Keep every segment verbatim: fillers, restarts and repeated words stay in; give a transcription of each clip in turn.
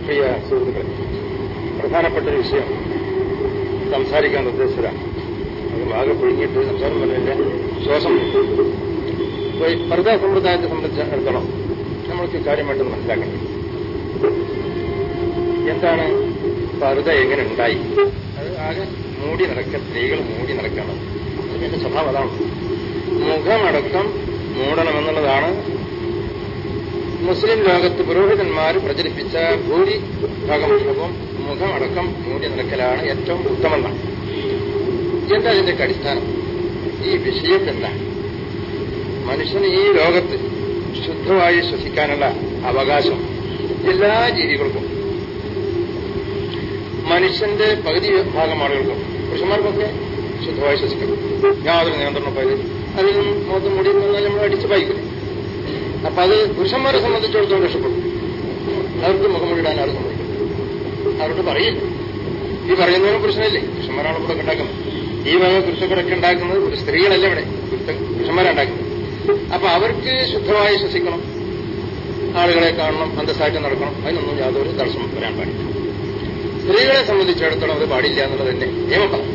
പ്രിയ സുഹൃത്തുക്കളെ, പ്രധാനപ്പെട്ട ഒരു വിഷയം സംസാരിക്കാൻ ഉദ്ദേശിച്ചതാണ്. അത് ആകെ പൊഴിഞ്ഞിട്ട് സംസാരം പറഞ്ഞില്ല, ശ്വാസം പർദാ സമ്പ്രദായത്തെ സംബന്ധിച്ചിടത്തോളം നമ്മൾക്ക് കാര്യമായിട്ട് മനസ്സിലാക്കണം. എന്താണ് പർദ, എങ്ങനെ ഉണ്ടായി? അത് ആകെ മൂടി നടക്കുക, സ്ത്രീകൾ മൂടി നടക്കണം. അതിന്റെ സ്വഭാവം അതാണ്. മുഖമടക്കം മൂടണമെന്നുള്ളതാണ് മുസ്ലിം ലോകത്ത് പുരോഹിതന്മാർ പ്രചരിപ്പിച്ച ഭൂരിഭാഗം മുഖവും മുഖമടക്കം മൂടി നടക്കലാണ് ഏറ്റവും ഉത്തമമാണ്. എന്താ ഇതിന്റെ അടിസ്ഥാനം? ഈ വിഷയം എന്താ? മനുഷ്യന് ഈ ലോകത്ത് ശുദ്ധമായി ശ്വസിക്കാനുള്ള അവകാശം എല്ലാ ജീവികൾക്കും, മനുഷ്യന്റെ പകുതി ഭാഗം ആളുകൾക്കും, പുരുഷന്മാർക്കൊക്കെ ശുദ്ധമായി ശ്വസിക്കണം. യാതൊരു നിയന്ത്രണപ്പായി അതിൽ മുഖത്ത് മുടി വന്നാൽ നമ്മൾ അടിച്ചു പായിക്കില്ല. അപ്പൊ അത് പുരുഷന്മാരെ സംബന്ധിച്ചിടത്തോളം രക്ഷപ്പെടും. അവർക്ക് മുഖമുടിയിടാൻ ആരും സംഭവിക്കും. അവരോട് പറയില്ല. ഈ പറയുന്നവരും പുരുഷനല്ലേ, പുരുഷന്മാരാണ് ഇവിടെ ഉണ്ടാക്കുന്നത്. ഈ വക കുരുത്തക്കടൊക്കെ ഉണ്ടാക്കുന്നത് ഒരു സ്ത്രീകളല്ല, ഇവിടെ പുരുഷന്മാരുണ്ടാക്കുന്നത്. അപ്പൊ അവർക്ക് ശുദ്ധമായി ശ്വസിക്കണം, ആളുകളെ കാണണം, അന്തസ്സായിട്ട് നടക്കണം. അതിനൊന്നും യാതൊരു തടസ്സം വരാൻ പാടില്ല. സ്ത്രീകളെ സംബന്ധിച്ചിടത്തോളം അത് പാടില്ല എന്നുള്ളത് തന്നെ നിയമം പറഞ്ഞു.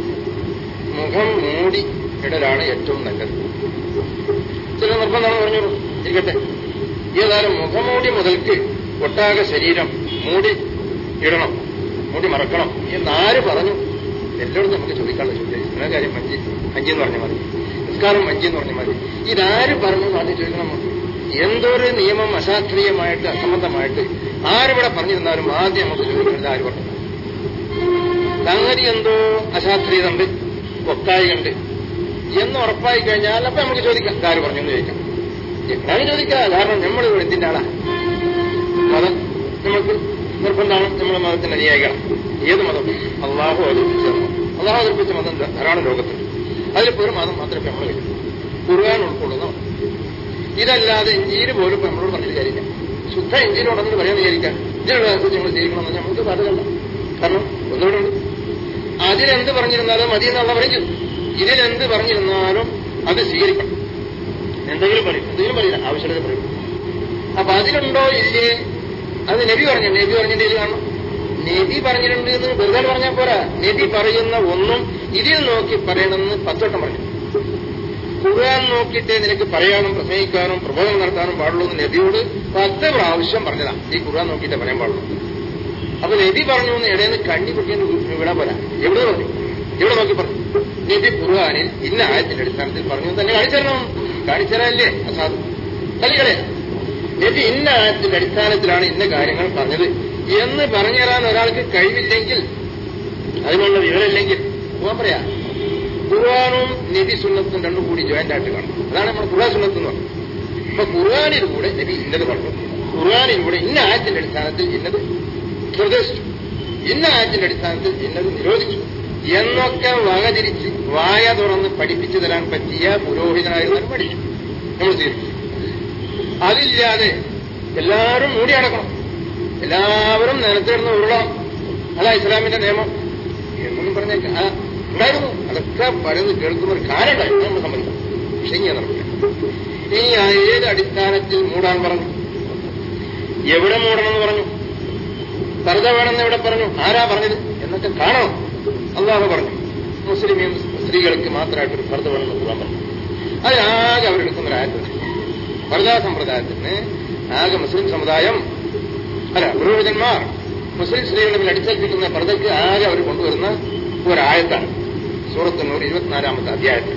മുഖം മൂടി ഇടലാണ് ഏറ്റവും നല്ലത്. ചില നിർബന്ധമാണ് പറഞ്ഞോളൂ, ഇരിക്കട്ടെ. ഏതായാലും മുഖമൂടി മുതൽക്ക് ഒട്ടാകെ ശരീരം മൂടി ഇടണം, മൂടി മറക്കണം എന്നാര് പറഞ്ഞു? എല്ലായിടത്തും നമുക്ക് ചോദിക്കാനുള്ള ചോദ്യം. ഇന്ന കാര്യം അഞ്ച് അഞ്ചെന്ന് പറഞ്ഞാൽ മതി, നിസ്കാരം അഞ്ചെന്ന് പറഞ്ഞാൽ മതി. ഇതാര് പറഞ്ഞു ആദ്യം ചോദിക്കണം. എന്തൊരു നിയമം അശാസ്ത്രീയമായിട്ട് അസംബന്ധമായിട്ട് ആരിവിടെ പറഞ്ഞിരുന്നാലും ആദ്യം നമുക്ക് ചോദിക്കുന്നത് ആര് പറഞ്ഞു? സംഗതി എന്തോ അശാസ്ത്രീയത ഉണ്ട്, ഒക്കായികണ്ട് എന്ന് ഉറപ്പായി കഴിഞ്ഞാൽ അപ്പൊ നമുക്ക് ചോദിക്കാം ആര് പറഞ്ഞു എന്ന് ചോദിക്കാം. എപ്പോഴാണ് ചോദിക്കാം? കാരണം നമ്മൾ എന്തിന്റെ ആളാ? മതം നമ്മൾക്ക് നിർബന്ധമാണ്. നമ്മുടെ മതത്തിന്റെ അനുയായികളാണ്. ഏത് മതം? അള്ളാഹു അവതരിപ്പിച്ച മതം. അള്ളാഹു അവതരിപ്പിച്ച മതം ധാരാളം ലോകത്തുണ്ട്. അതിലിപ്പോ ഒരു മതം മാത്രമേ നമ്മൾ കഴിയും, ഖുർആൻ ഉൾക്കൊള്ളുന്ന മതം. ഇതല്ലാതെ ഇഞ്ചിയിൽ പോലും ഇപ്പൊ നമ്മളോട് പറഞ്ഞിട്ട് കാര്യമില്ല. ശുദ്ധ ഇഞ്ചിയിലുണ്ടെന്ന് പറയാൻ വിചാരിക്കാം. ഇതിനുള്ള നമ്മൾ ജീവിക്കണമെന്ന് നമുക്ക് ബാധകമല്ല. കാരണം ഒന്നുകൂടെ ഉണ്ട്, അതിലെന്ത് പറഞ്ഞിരുന്നാലും മതി എന്നുള്ള പറയും. ഇതിലെന്ത് പറഞ്ഞിരുന്നാലും അത് സ്വീകരിക്കണം. എന്തെങ്കിലും പറയും, എന്തെങ്കിലും പറയില്ല, ആവശ്യമുള്ളത് പറയും. അപ്പൊ അതിലുണ്ടോ ഇല്ലേ അത് നബി പറഞ്ഞു. നബി പറഞ്ഞിട്ട് ഇത് കാണണം. നബി പറഞ്ഞിട്ടുണ്ട് എന്ന് വെറുതെ പറഞ്ഞാൽ പോരാ. നബി പറയുന്ന ഒന്നും ഇതിൽ നോക്കി പറയണമെന്ന് പത്തോട്ടം പറഞ്ഞു. ഖുർആൻ നോക്കിയിട്ട് നിനക്ക് പറയാനും പ്രസംഗിക്കാനും പ്രബോധനം നടത്താനും പാടുള്ളൂ എന്ന് നബിയോട് പത്ത് പ്രാവശ്യം പറഞ്ഞതാ. ഈ ഖുർആൻ നോക്കിയിട്ടേ പറയാൻ പാടുള്ളൂ. അപ്പൊ നബി പറഞ്ഞു എന്ന് ഇടയിൽ കണ്ണി കുട്ടിയെന്ന് വിടാൻ പോരാ. എവിടെ പറഞ്ഞു? എവിടെ നോക്കി പറഞ്ഞു? നബി ഖുർആനിൽ ഇന്ന ആയത്തിന്റെ അടിസ്ഥാനത്തിൽ പറഞ്ഞു തന്നെ കാണിച്ചരണം. കാണിച്ചതല്ലേ അസാധു കളികളെ. നബി ഇന്ന ആയത്തിന്റെ അടിസ്ഥാനത്തിലാണ് ഇന്ന കാര്യങ്ങൾ പറഞ്ഞത് എന്ന് പറഞ്ഞു തരാൻ ഒരാൾക്ക് കഴിവില്ലെങ്കിൽ, അതിനുള്ള വിവരമില്ലെങ്കിൽ പോകാൻ പറയാ. ഖുർആനും നബി സുന്നത്തും രണ്ടും കൂടി ജോയിന്റ് ആയിട്ട് കാണും. അതാണ് നമ്മൾ ഖുർആൻ സുന്നത്ത് എന്ന് പറയുന്നത്. അപ്പൊ ഖുർആനിലൂടെ നബി ഇന്നത് പറഞ്ഞു, ഖുർആനിലൂടെ ഇന്ന ആയത്തിന്റെ അടിസ്ഥാനത്തിൽ ഇന്നത് നിർദ്ദേശിച്ചു, ഇന്ന ആയത്തിന്റെ അടിസ്ഥാനത്തിൽ ഇന്നത് നിരോധിച്ചു എന്നൊക്കെ വകതിരിച്ച് വായ തുറന്ന് പഠിപ്പിച്ചു തരാൻ പറ്റിയ പുരോഹിതനായിരുന്നാലും പഠിച്ചു നമ്മൾ തീർക്കും. അതില്ലാതെ എല്ലാവരും മൂടി അടക്കണം, എല്ലാവരും നിലത്തിരുന്ന് ഉരുളണം, അതാ ഇസ്ലാമിന്റെ നിയമം എന്നൊന്നും പറഞ്ഞേക്കാം. ഉണ്ടായിരുന്നു. അതൊക്കെ പറയുന്നത് കേൾക്കുന്ന ഒരു കാര്യം ഉണ്ടായിരുന്നു, നമ്മൾ സമ്മതിക്കും. പക്ഷെ ഇങ്ങനെ നടക്കില്ല. ഇനി ഏത് അടിസ്ഥാനത്തിൽ മൂടാൻ പറഞ്ഞു? എവിടെ മൂടണമെന്ന് പറഞ്ഞു? പർദ വേണമെന്ന് എവിടെ പറഞ്ഞു? ആരാ പറഞ്ഞത് എന്നൊക്കെ കാണണം. അള്ളാഹു പറഞ്ഞു മുസ്ലിം സ്ത്രീകൾക്ക് മാത്രമായിട്ടൊരു പർദ വേണമെന്ന് ഖുർആൻ പറഞ്ഞു. അതിനാകെ അവരെടുക്കുന്ന ഒരു ആയത്ത്. പർദാ സമ്പ്രദായത്തിന് ആകെ മുസ്ലിം സമുദായം അല്ല പുരോഹിതന്മാർ മുസ്ലിം സ്ത്രീകളുടെ മേൽ അടിച്ചേൽപ്പിക്കുന്ന പർദയ്ക്ക് ആകെ അവർ കൊണ്ടുവരുന്ന ഒരായത്താണ് സൂറത്ത് നൂർ ഇരുപത്തിനാലാമത്തെ അധ്യായത്തിൽ.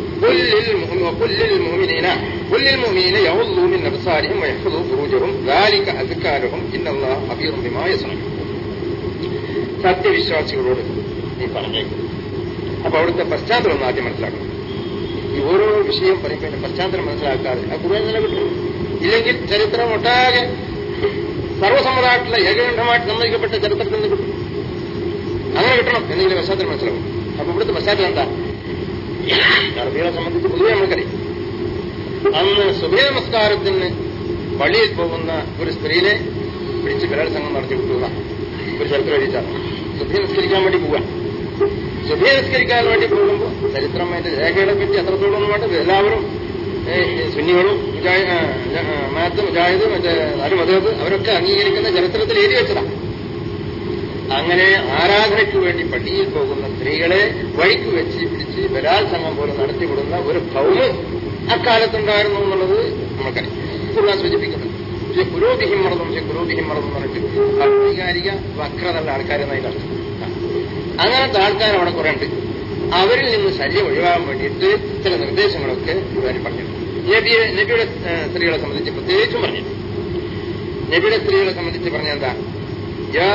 സത്യവിശ്വാസികളോട് നീ പറഞ്ഞേക്കും. അപ്പൊ അവിടുത്തെ പശ്ചാത്തലം ഒന്ന് ആദ്യം മനസ്സിലാക്കണം. ഈ ഓരോ വിഷയം പറയുമ്പോൾ പശ്ചാത്തലം മനസ്സിലാക്കാതെ ആ ഖുർആൻ തന്നെ കിട്ടും. ഇല്ലെങ്കിൽ ചരിത്രം ഒട്ടാകെ സർവ്വസമ്മതമായിട്ടുള്ള ഏകകണ്ഠമായിട്ട് നിർണ്ണയിക്കപ്പെട്ട ചരിത്രത്തിൽ നിന്ന് കിട്ടും. അങ്ങനെ കിട്ടണം എന്നെങ്കിലും പശ്ചാത്തലം മനസ്സിലാവും. അപ്പൊ ഇവിടുത്തെ പശ്ചാത്തലം എന്താ? അറബികളെ സംബന്ധിച്ച് പൊതുവെ നമുക്കറിയാം. അന്ന് സുബഹി നമസ്കാരത്തിന് പള്ളിയിൽ പോകുന്ന ഒരു സ്ത്രീയെ പിടിച്ച് ബലാത്സംഗം നടത്തി വിട്ടുക ഒരു ചരിത്രം എഴുതിച്ചാണ്. സുബഹി നിസ്കരിക്കാൻ വേണ്ടി പോവുക. സുബഹി നിസ്കരിക്കാൻ വേണ്ടി പോകുമ്പോൾ ചരിത്രം അതിന്റെ രേഖകളെ പറ്റി അത്രത്തോളം വേണ്ട എല്ലാവരും സുന്നികളും മാത്ത് മുജാഹിദ് മറ്റേ നാല് മതഹബ് അവരൊക്കെ അംഗീകരിക്കുന്ന ചരിത്രത്തിൽ എഴുതി വെച്ചതാണ്. അങ്ങനെ ആരാധനയ്ക്ക് വേണ്ടി പള്ളിയിൽ പോകുന്ന സ്ത്രീകളെ വഴിക്ക് വെച്ച് പിടിച്ച് ബലാത്സംഗം പോലെ നടത്തിവിടുന്ന ഒരു ഭൗമ് അക്കാലത്തുണ്ടായിരുന്നു എന്നുള്ളത് നമുക്കറിയാം. ഖുർആൻ സൂചിപ്പിക്കുന്നത്. പക്ഷെ പുരോഗിഹിം മറന്നും പക്ഷെ പുരോഗിഹിം മറന്നും പറഞ്ഞിട്ട് വൈകാരിക വക്രതയുള്ള ആൾക്കാരെന്നതിന്റെ അർത്ഥം. അങ്ങനത്തെ ആൾക്കാർ അവിടെ കുറെ ഉണ്ട്. അവരിൽ നിന്ന് ശല്യം ഒഴിവാകാൻ വേണ്ടിയിട്ട് ചില നിർദ്ദേശങ്ങളൊക്കെ ഖുർആനിൽ പറഞ്ഞിട്ടുണ്ട്. നബിയെ നബിയുടെ സ്ത്രീകളെ സംബന്ധിച്ച് പ്രത്യേകിച്ചും പറഞ്ഞു. നബിയുടെ സ്ത്രീകളെ സംബന്ധിച്ച് പറഞ്ഞ എന്താ? യാ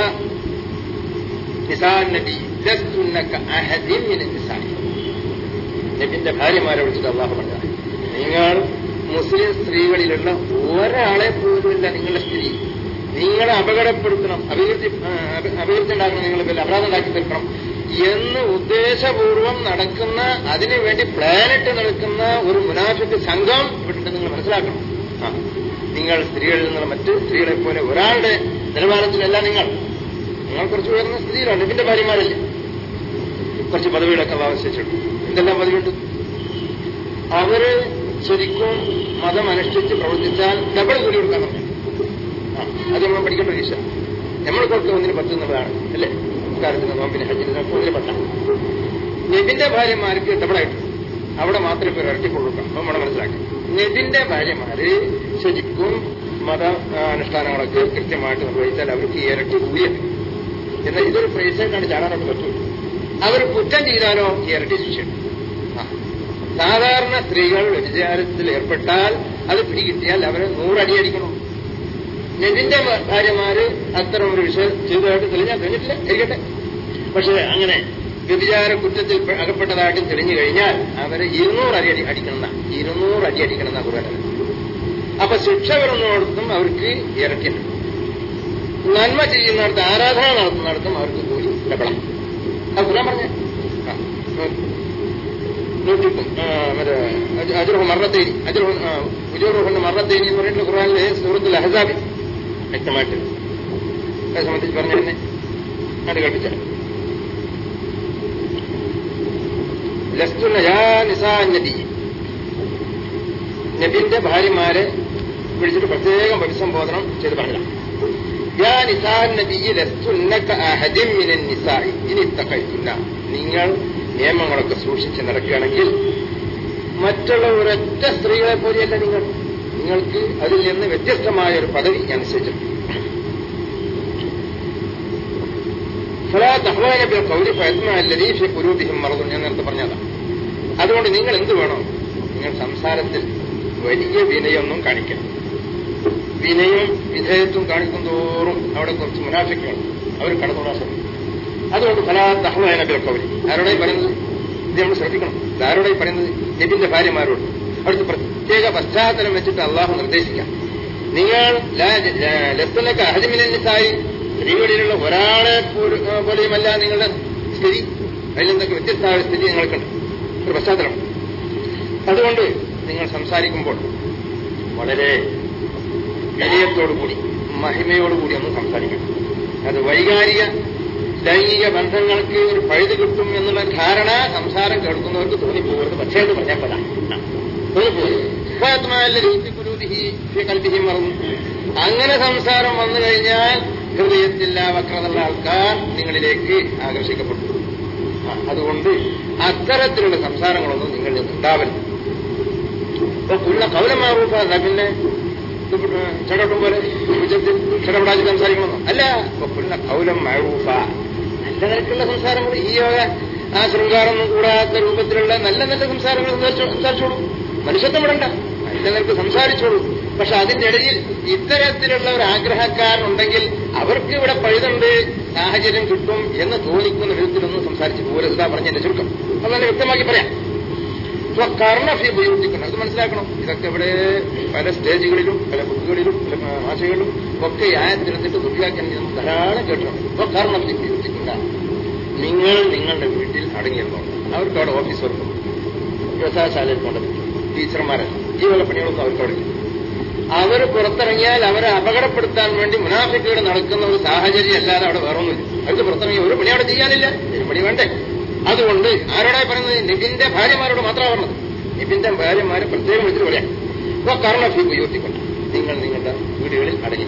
നിസാ നബി ലസ്തുന്നക അഹദിൻ മിനൻ നിസാഇ. നബിന്റെ ഭാര്യമാരെ വിളിച്ചിട്ട് അല്ലാഹു പറഞ്ഞത്, നിങ്ങൾ മുസ്ലിം സ്ത്രീകളിലുള്ള ഒരാളെ പോലുമില്ല നിങ്ങളുടെ സ്ത്രീ. നിങ്ങളെ അപകടപ്പെടുത്തണം, അഭിവൃദ്ധി അഭിവൃദ്ധി ഉണ്ടാക്കണം, നിങ്ങൾ വലിയ അപരാധം ഉണ്ടാക്കി തീർക്കണം എന്ന് ഉദ്ദേശപൂർവം നടക്കുന്ന, അതിനുവേണ്ടി പ്ലാനിട്ട് നടക്കുന്ന ഒരു മുനാഫിക്ക് സംഘം ഇവിടെ നിങ്ങൾ മനസ്സിലാക്കണം. ആ നിങ്ങൾ സ്ത്രീകളിൽ നിന്നുള്ള മറ്റ് സ്ത്രീകളെ പോലെ ഒരാളുടെ നിലവാരത്തിലല്ല നിങ്ങൾ. നിങ്ങൾ കുറച്ച് ഉയർന്ന സ്ഥിതിയിലാണ്. നബിന്റെ ഭാര്യമാരല്ലേ? കുറച്ച് പദവികളൊക്കെ ആവശ്യിച്ചിട്ടുണ്ട്. എന്തെല്ലാം പദവിയുണ്ട്? അവര് ശരിക്കും മതം അനുഷ്ഠിച്ച് പ്രവർത്തിച്ചാൽ ഡബിൾ കൂലി കൊടുക്കാൻ പറഞ്ഞു. ആ അത് നമ്മൾ പഠിക്കേണ്ട ഒരു വിഷയം. നമ്മൾക്കൊക്കെ ഒന്നിന് പറ്റുന്നതാണ് അല്ലേ? കാര്യത്തിന് നോമ്പിന് ഹജ്ജിന് ഒന്നിന് പറ്റാം. നബിന്റെ ഭാര്യമാർക്ക് ഡബിളായിട്ട് അവിടെ മാത്രമേ ഇപ്പോൾ ഇറക്കി കൊടുക്കാം. അപ്പം നമ്മൾ മനസ്സിലാക്കി. നബിന്റെ ഭാര്യമാര് ശരിക്കും മത അനുഷ്ഠാനങ്ങളൊക്കെ കൃത്യമായിട്ട് നിർവഹിച്ചാൽ അവർക്ക് ഇരട്ടി കൂലിയാണ്. എന്നാൽ ഇതൊരു പ്രൈസായിട്ടാണ് ചാടാനൊക്കെ പറ്റുള്ളൂ. അവർ കുറ്റം ചെയ്താലോ ഇരട്ടി ശിക്ഷയുണ്ട്. ആ സാധാരണ സ്ത്രീകൾ വ്യഭിചാരത്തിൽ ഏർപ്പെട്ടാൽ അത് പിടികിട്ടിയാൽ അവരെ നൂറടി അടിക്കണം. നബിന്റെ ഭാര്യമാര് അത്തരം ഒരു വിഷയം ചെയ്തതായിട്ട് തെളിഞ്ഞാൽ തെളിഞ്ഞിട്ടില്ല ഇരിക്കട്ടെ. പക്ഷെ അങ്ങനെ വ്യഭിചാര കുറ്റത്തിൽ അകപ്പെട്ടതായിട്ട് തെളിഞ്ഞു കഴിഞ്ഞാൽ അവരെ ഇരുന്നൂറ് അടി അടി അടിക്കണമെന്ന ഇരുന്നൂറ് അടി അടിക്കണമെന്ന കുറവ്. അപ്പൊ ശിക്ഷ വരുന്നിടത്തും അവർക്ക് ഇരട്ടിയുണ്ട്. നന്മ ചെയ്യുന്നിടത്ത്, ആരാധന നടത്തുന്നിടത്തും അവർക്ക് കൂലി ഡബിളാണ്. അത് ഞാൻ പറഞ്ഞ നൂറ്റിക്കും മറ്റേ അജുറുഹ് മറത്തേനി അജുറുഹ് ഉജുറുഹ് മറത്തേനി എന്ന് പറഞ്ഞിട്ടുള്ള ഖുർആനിലെ സൂറത്തുൽ അഹ്സാബിൽ വ്യക്തമായിട്ട് അത് സംബന്ധിച്ച് പറഞ്ഞു തന്നെ അത് കേൾപ്പിച്ച ലസ്തുന്ന യാ നിസാ നബി. നബിന്റെ ഭാര്യമാരെ വിളിച്ചിട്ട് പ്രത്യേകം അഭിസംബോധനം ചെയ്ത് പറഞ്ഞതാണ്. യാ നിസാ നബി ലസ്തുന്നക അഹദിൻ മിനൻ നിസാഇ ഇൻ ഇത്തഖൈതുന്ന. നിങ്ങൾ നിയമങ്ങളൊക്കെ സൂക്ഷിച്ച് നടക്കുകയാണെങ്കിൽ മറ്റുള്ള ഒരൊറ്റ സ്ത്രീകളെ പോലെയല്ല നിങ്ങൾ. നിങ്ങൾക്ക് അതിൽ നിന്ന് വ്യത്യസ്തമായ ഒരു പദവി ഞാൻ നിശ്ചയിച്ചിട്ടുണ്ട്. ഞാൻ നേരത്തെ പറഞ്ഞതാണ്. അതുകൊണ്ട് നിങ്ങൾ എന്ത് വേണം? നിങ്ങൾ സംസാരത്തിൽ വലിയ വിനയൊന്നും കാണിക്കണം. വിനയും വിധേയത്വം കാണിക്കും തോറും അവിടെ കുറച്ച് മുനാഫിക്കുകൾ അവർ കടന്നുകൂടാൻ ശ്രമിക്കും. അതുകൊണ്ട് ഫലാ തഹ്വന ബിൽ ഖൗലി. ആരോടായി പറയുന്നത്? ഇത് നമ്മൾ ശ്രദ്ധിക്കണം. ആരോടായി പറയുന്നത്? നബിന്റെ ഭാര്യമാരോട്. അവിടുത്തെ പ്രത്യേക പശ്ചാത്തലം വെച്ചിട്ട് അള്ളാഹു നിർദ്ദേശിക്കാം. നിങ്ങൾ ലസ്തുന്നക അഹദിൻ മിനൻ നിസാഇ, സ്ത്രീകളിലുള്ള ഒരാളെ പോലെയുമല്ല നിങ്ങളുടെ സ്ഥിതി. അതിൽ നിന്നൊക്കെ വ്യത്യസ്തമായ സ്ഥിതി നിങ്ങൾക്കുണ്ട്, ഒരു പശ്ചാത്തലം. അതുകൊണ്ട് നിങ്ങൾ സംസാരിക്കുമ്പോൾ വളരെ വിനയത്തോടുകൂടി മഹിമയോടുകൂടി ഒന്ന് സംസാരിക്കണം. അത് വൈകാരിക ലൈംഗിക ബന്ധങ്ങൾക്ക് ഒരു പഴുത് കിട്ടും എന്നുള്ള ധാരണ സംസാരം കേൾക്കുന്നവർക്ക് തോന്നിപ്പോകരുത്. പക്ഷേ എന്ന് പറഞ്ഞാൽ പല തോന്നിപ്പോകരുത്. മറന്നു അങ്ങനെ സംസാരം വന്നു കഴിഞ്ഞാൽ ഹൃദയത്തില്ല വക്രതയുള്ള ആൾക്കാർ നിങ്ങളിലേക്ക് ആകർഷിക്കപ്പെട്ടു. അതുകൊണ്ട് അത്തരത്തിലുള്ള സംസാരങ്ങളൊന്നും നിങ്ങളിൽ നിന്ന് ഉണ്ടാവരുത്. ഇപ്പൊ പുള്ള കൗലമാറൂപ്പ പിന്നെ ചടട്ടും പോലെ ഉച്ചത്തിൽ ചടപടാച്ച് സംസാരിക്കണമെന്നോ അല്ല. ഇപ്പൊ പുള്ള കൗലം മാറൂഫ, നല്ല നിലക്കുള്ള സംസാരങ്ങൾ, ഈ യോഗ ആ ശൃംഗാരമൊന്നും കൂടാത്ത രൂപത്തിലുള്ള നല്ല നല്ല സംസാരങ്ങൾ സംസാരിച്ചോളൂ. മനുഷ്യത്വം വിടണ്ട, നല്ല നിലക്ക് സംസാരിച്ചോളൂ. പക്ഷെ അതിന്റെ ഇടയിൽ ഇത്തരത്തിലുള്ള ഒരു ആഗ്രഹക്കാരനുണ്ടെങ്കിൽ അവർക്ക് ഇവിടെ പഴുതുണ്ട്, സാഹചര്യം കിട്ടും എന്ന് തോന്നിക്കുന്ന വിധത്തിലൊന്നും സംസാരിച്ച് പോരതാ പറഞ്ഞതിന്റെ ചുരുക്കം. അതന്നെ വ്യക്തമാക്കി പറയാം. കർണഫി ഉപയോഗിക്കണം, അത് മനസ്സിലാക്കണം. ഇതൊക്കെ ഇവിടെ പല സ്റ്റേജുകളിലും പല ബുക്കുകളിലും പല ഭാഷകളിലും ഒക്കെ ആയത്തിനെത്തിട്ട് ദുർവ്യാഖ്യാനം ചെയ്യുന്നത് ധാരാളം കേട്ടിട്ടുണ്ട്. ഇപ്പൊ കർണഫി ഉപയോഗിക്കണ്ട. നിങ്ങൾ നിങ്ങളുടെ വീട്ടിൽ അടങ്ങിയിരുന്നോണ്ട്. അവർക്ക് അവിടെ ഓഫീസ് വർക്കും വ്യവസായശാലയിൽ പോകേണ്ടത് ടീച്ചർമാരല്ല. ഈ വല്ല പണികളൊന്നും അവർക്ക് അവിടെ ഇല്ല. അവർ പുറത്തിറങ്ങിയാൽ അവരെ അപകടപ്പെടുത്താൻ വേണ്ടി മുനാഫിക്കുകൾ നടക്കുന്ന ഒരു സാഹചര്യം അല്ലാതെ അവിടെ വേറൊന്നുമില്ല. അവർക്ക് പുറത്തിറങ്ങി ഒരു പണി അവിടെ ചെയ്യാനില്ല, ഒരു പണി വേണ്ടേ. അതുകൊണ്ട് ആരോടായി പറയുന്നത്? നബിന്റെ ഭാര്യമാരോട് മാത്രമാണ് പറഞ്ഞത്. നബിന്റെ ഭാര്യമാരെ പ്രത്യേകം വിളിച്ചിട്ട് പറയാം. അപ്പൊ കർണഫി ഉയർത്തിക്കൊണ്ട് നിങ്ങൾ നിങ്ങളുടെ വീടുകളിൽ അടങ്ങി.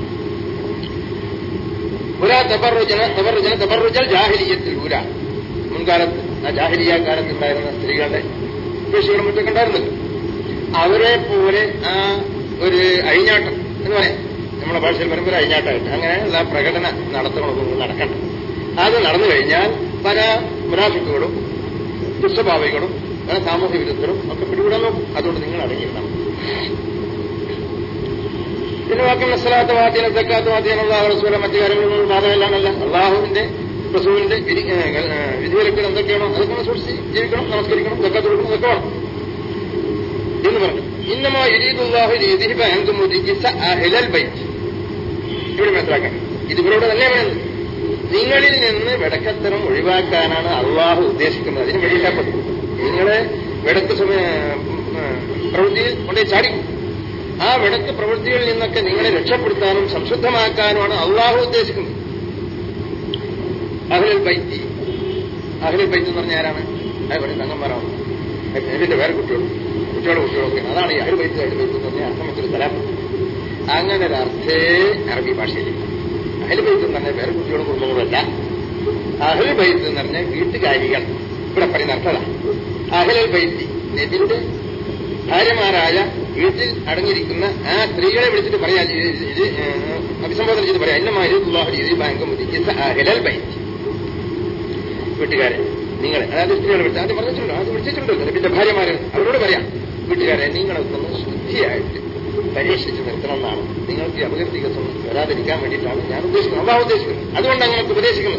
ഒരാ തബറുജന തബറുജന തബറുജൽ ജാഹിലിയത്തിൽ ഊര. മുൻകാലത്ത് ആ ജാഹിലിയ കാലത്ത് ഉണ്ടായിരുന്ന സ്ത്രീകളുടെ പേശികളും മറ്റൊക്കെ ഉണ്ടായിരുന്നല്ലോ. അവരെ പോലെ ആ ഒരു അഴിഞ്ഞാട്ടം എന്ന് പറയാം, നമ്മുടെ ഭാഷയിൽ പറയുമ്പോൾ ഒരു അഴിഞ്ഞാട്ടമായിട്ട് അങ്ങനെയുള്ള പ്രകടന നടത്തങ്ങളൊന്നും നടക്കണ്ട. അത് നടന്നു കഴിഞ്ഞാൽ പല മുനാഫിക്കുകളും ദുഷ്ടഭാവികളും പല സാമൂഹ്യ വിരുദ്ധരും ഒക്കെ പിടികൂടാൻ നോക്കും. അതുകൊണ്ട് നിങ്ങൾ അടങ്ങിയിടണം. പിന്നെ ബാക്കി മസ്സലാത്ത വാദ്യന സക്കാത്ത വാദ്യനുള്ള റസൂല മറ്റു കാര്യങ്ങളൊന്നും ബാധകമല്ലാന്നല്ല. അള്ളാഹുവിന്റെ റസൂലിന്റെ വിധിവിലക്കുകൾ എന്തൊക്കെയാണോ അതൊക്കെ സൂക്ഷിച്ച് ജീവിക്കണം, നമസ്കരിക്കണം, സക്കാത്ത് കൊടുക്കണം, അതൊക്കെ വേണം എന്ന് പറഞ്ഞു. ഇന്നമാ യുരീദുല്ലാഹു ലിയുദ്ഹിബ അൻകും റിജ്സ അഹ്ലൽ ബൈത്ത്. ഇവിടെ മനസ്സിലാക്കണം, ഇത് ഇവരോട് തന്നെ വേണം. നിങ്ങളിൽ നിന്ന് വെടക്കത്തരം ഒഴിവാക്കാനാണ് അള്ളാഹു ഉദ്ദേശിക്കുന്നത്. അതിന് വേണ്ടിയിട്ടപ്പെട്ടു നിങ്ങളെ വെടക്ക് പ്രവൃത്തിയിൽ കൊണ്ടേ ചാടിക്കും. ആ വെടക്ക് പ്രവൃത്തികളിൽ നിന്നൊക്കെ നിങ്ങളെ രക്ഷപ്പെടുത്താനും സംശുദ്ധമാക്കാനുമാണ് അള്ളാഹു ഉദ്ദേശിക്കുന്നത്. അഹ്ലുൽ ബൈത്ത്, അഹ്ലുൽ ബൈത്ത് എന്ന് പറഞ്ഞാൽ ആരാണ്? അതുപോലെ തങ്ങന്മാരാണ്, നബിന്റെ വേറെ കുട്ടികളും കുട്ടികളുടെ കുട്ടികളൊക്കെയാണ്. അതാണ് ഈ അഹ്ലുൽ ബൈത്ത് അഹ്ലുൽ ബൈത്ത് എന്ന് പറഞ്ഞാൽ അർത്ഥം വെച്ചൊരു സ്ഥലം. അങ്ങനെ ഒരു അർത്ഥേ അറബി ഭാഷയിലില്ല. അഹ്ലുൽ ബൈത്ത് എന്ന് പറഞ്ഞാൽ വേറെ കുട്ടികളും കുടുംബങ്ങളുമല്ല. അഹ്ലുൽ ബൈത്ത് എന്ന് പറഞ്ഞാൽ വീട്ടുകാരികൾ. ഇവിടെ പറയുന്ന അർത്ഥമാണ് അഹ്ലുൽ ബൈത്ത്. നബിന്റെ ഭാര്യമാരായ വീട്ടിൽ അടങ്ങിയിരിക്കുന്ന ആ സ്ത്രീകളെ വിളിച്ചിട്ട് പറയാ, അഭിസംബോധന ചെയ്ത് പറയാം, അഹ്ലുൽ ബൈത്ത്, വീട്ടുകാരെ നിങ്ങളെ, അതായത് സ്ത്രീകളെ വിളിച്ച് ആദ്യം പറഞ്ഞിട്ടുണ്ടോ, ആദ്യം വിളിച്ചിട്ടുണ്ടല്ലോ നബിന്റെ ഭാര്യമാരെ, അവരോട് പറയാം, വീട്ടുകാരെ നിങ്ങളൊക്കൊന്ന് ശുദ്ധിയായിട്ട് പരീക്ഷിച്ച് നിർത്തണമെന്നാണ്. നിങ്ങൾക്ക് ഈ അപകീർത്തികത്വം വരാതിരിക്കാൻ വേണ്ടിയിട്ടാണ് ഞാൻ ഉദ്ദേശിക്കുന്നത്, അള്ളാഹു ഉദ്ദേശിക്കുന്നത്. അതുകൊണ്ടാണ് നിങ്ങൾക്ക് ഉപദേശിക്കുന്നത്.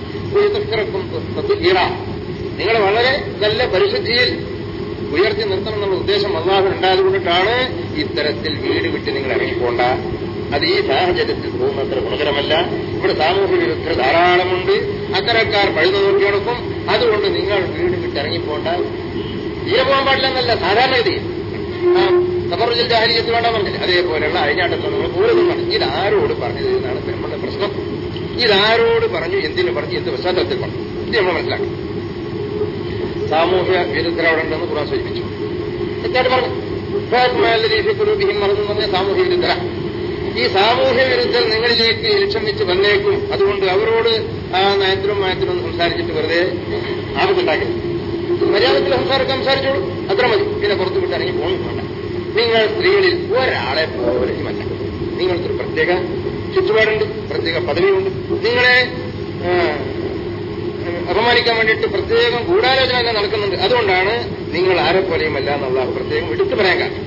നിങ്ങൾ വളരെ നല്ല പരിശുദ്ധിയിൽ ഉയർത്തി നിർത്തണം എന്നുള്ള ഉദ്ദേശം അള്ളാഹു ഉണ്ടായതുകൊണ്ടിട്ടാണ് ഇത്തരത്തിൽ വീട് വിട്ട് നിങ്ങൾ ഇറങ്ങിപ്പോണ്ട. അത് ഈ സാഹചര്യത്തിൽ പോകുന്നത്ര ഗുണകരമല്ല. ഇവിടെ സാമൂഹ്യ വിരുദ്ധർ ധാരാളമുണ്ട്, അത്തരക്കാർ പഴുതു നോക്കി നടക്കും. അതുകൊണ്ട് നിങ്ങൾ വീട് വിട്ട് ഇറങ്ങിപ്പോണ്ട. തീരെ പോകാൻ പാടില്ല എന്നല്ല സാധാരണഗതിയിൽ. തബറുജൽ ജാഹിലിയ്യത്ത് വേണ്ട പറഞ്ഞില്ല, അതേപോലെയുള്ള അഴിഞ്ഞാട്ടത്തിൽ നിങ്ങൾ പോലും പറഞ്ഞു. ഇതാരോട് പറഞ്ഞത് എന്നാണ് നമ്മുടെ പ്രശ്നം. ഇതാരോട് പറഞ്ഞു, എന്തിനു പറഞ്ഞു, എന്ത് പശ്ചാത്തലത്തിൽ പറഞ്ഞു, ഇത് നമ്മൾ മനസ്സിലാക്കണം. സാമൂഹ്യ വിരുദ്ധർ അവിടെ ഉണ്ടെന്ന് ഖുർആൻ സൂചിപ്പിച്ചു. തെറ്റായിട്ട് പറഞ്ഞു മറന്നു പറഞ്ഞ സാമൂഹ്യ വിരുദ്ധര. ഈ സാമൂഹ്യ വിരുദ്ധർ നിങ്ങളിലേക്ക് ലക്ഷ്യം വെച്ച് വന്നേക്കും. അതുകൊണ്ട് അവരോട് ആ നയത്തിലും മയത്തിലും സംസാരിച്ചിട്ട് വെറുതെ ആപത്തുണ്ടാക്കി. മര്യാദത്തിൽ സംസാരമൊക്കെ സംസാരിച്ചോളൂ, അത്ര മതി. പിന്നെ പുറത്തു വിട്ട് ഇറങ്ങി പോകുന്നുണ്ട്. നിങ്ങൾ സ്ത്രീകളിൽ ഒരാളെ പോലെയുമല്ല. നിങ്ങൾക്കൊരു പ്രത്യേക ചുറ്റുപാടുണ്ട്, പ്രത്യേക പദവിയുണ്ട്. നിങ്ങളെ അപമാനിക്കാൻ വേണ്ടിയിട്ട് പ്രത്യേകം ഗൂഢാലോചന തന്നെ നടക്കുന്നുണ്ട്. അതുകൊണ്ടാണ് നിങ്ങൾ ആരെ പോലെയുമല്ല എന്നുള്ള പ്രത്യേകം എടുത്തു പറയാൻ കാരണം.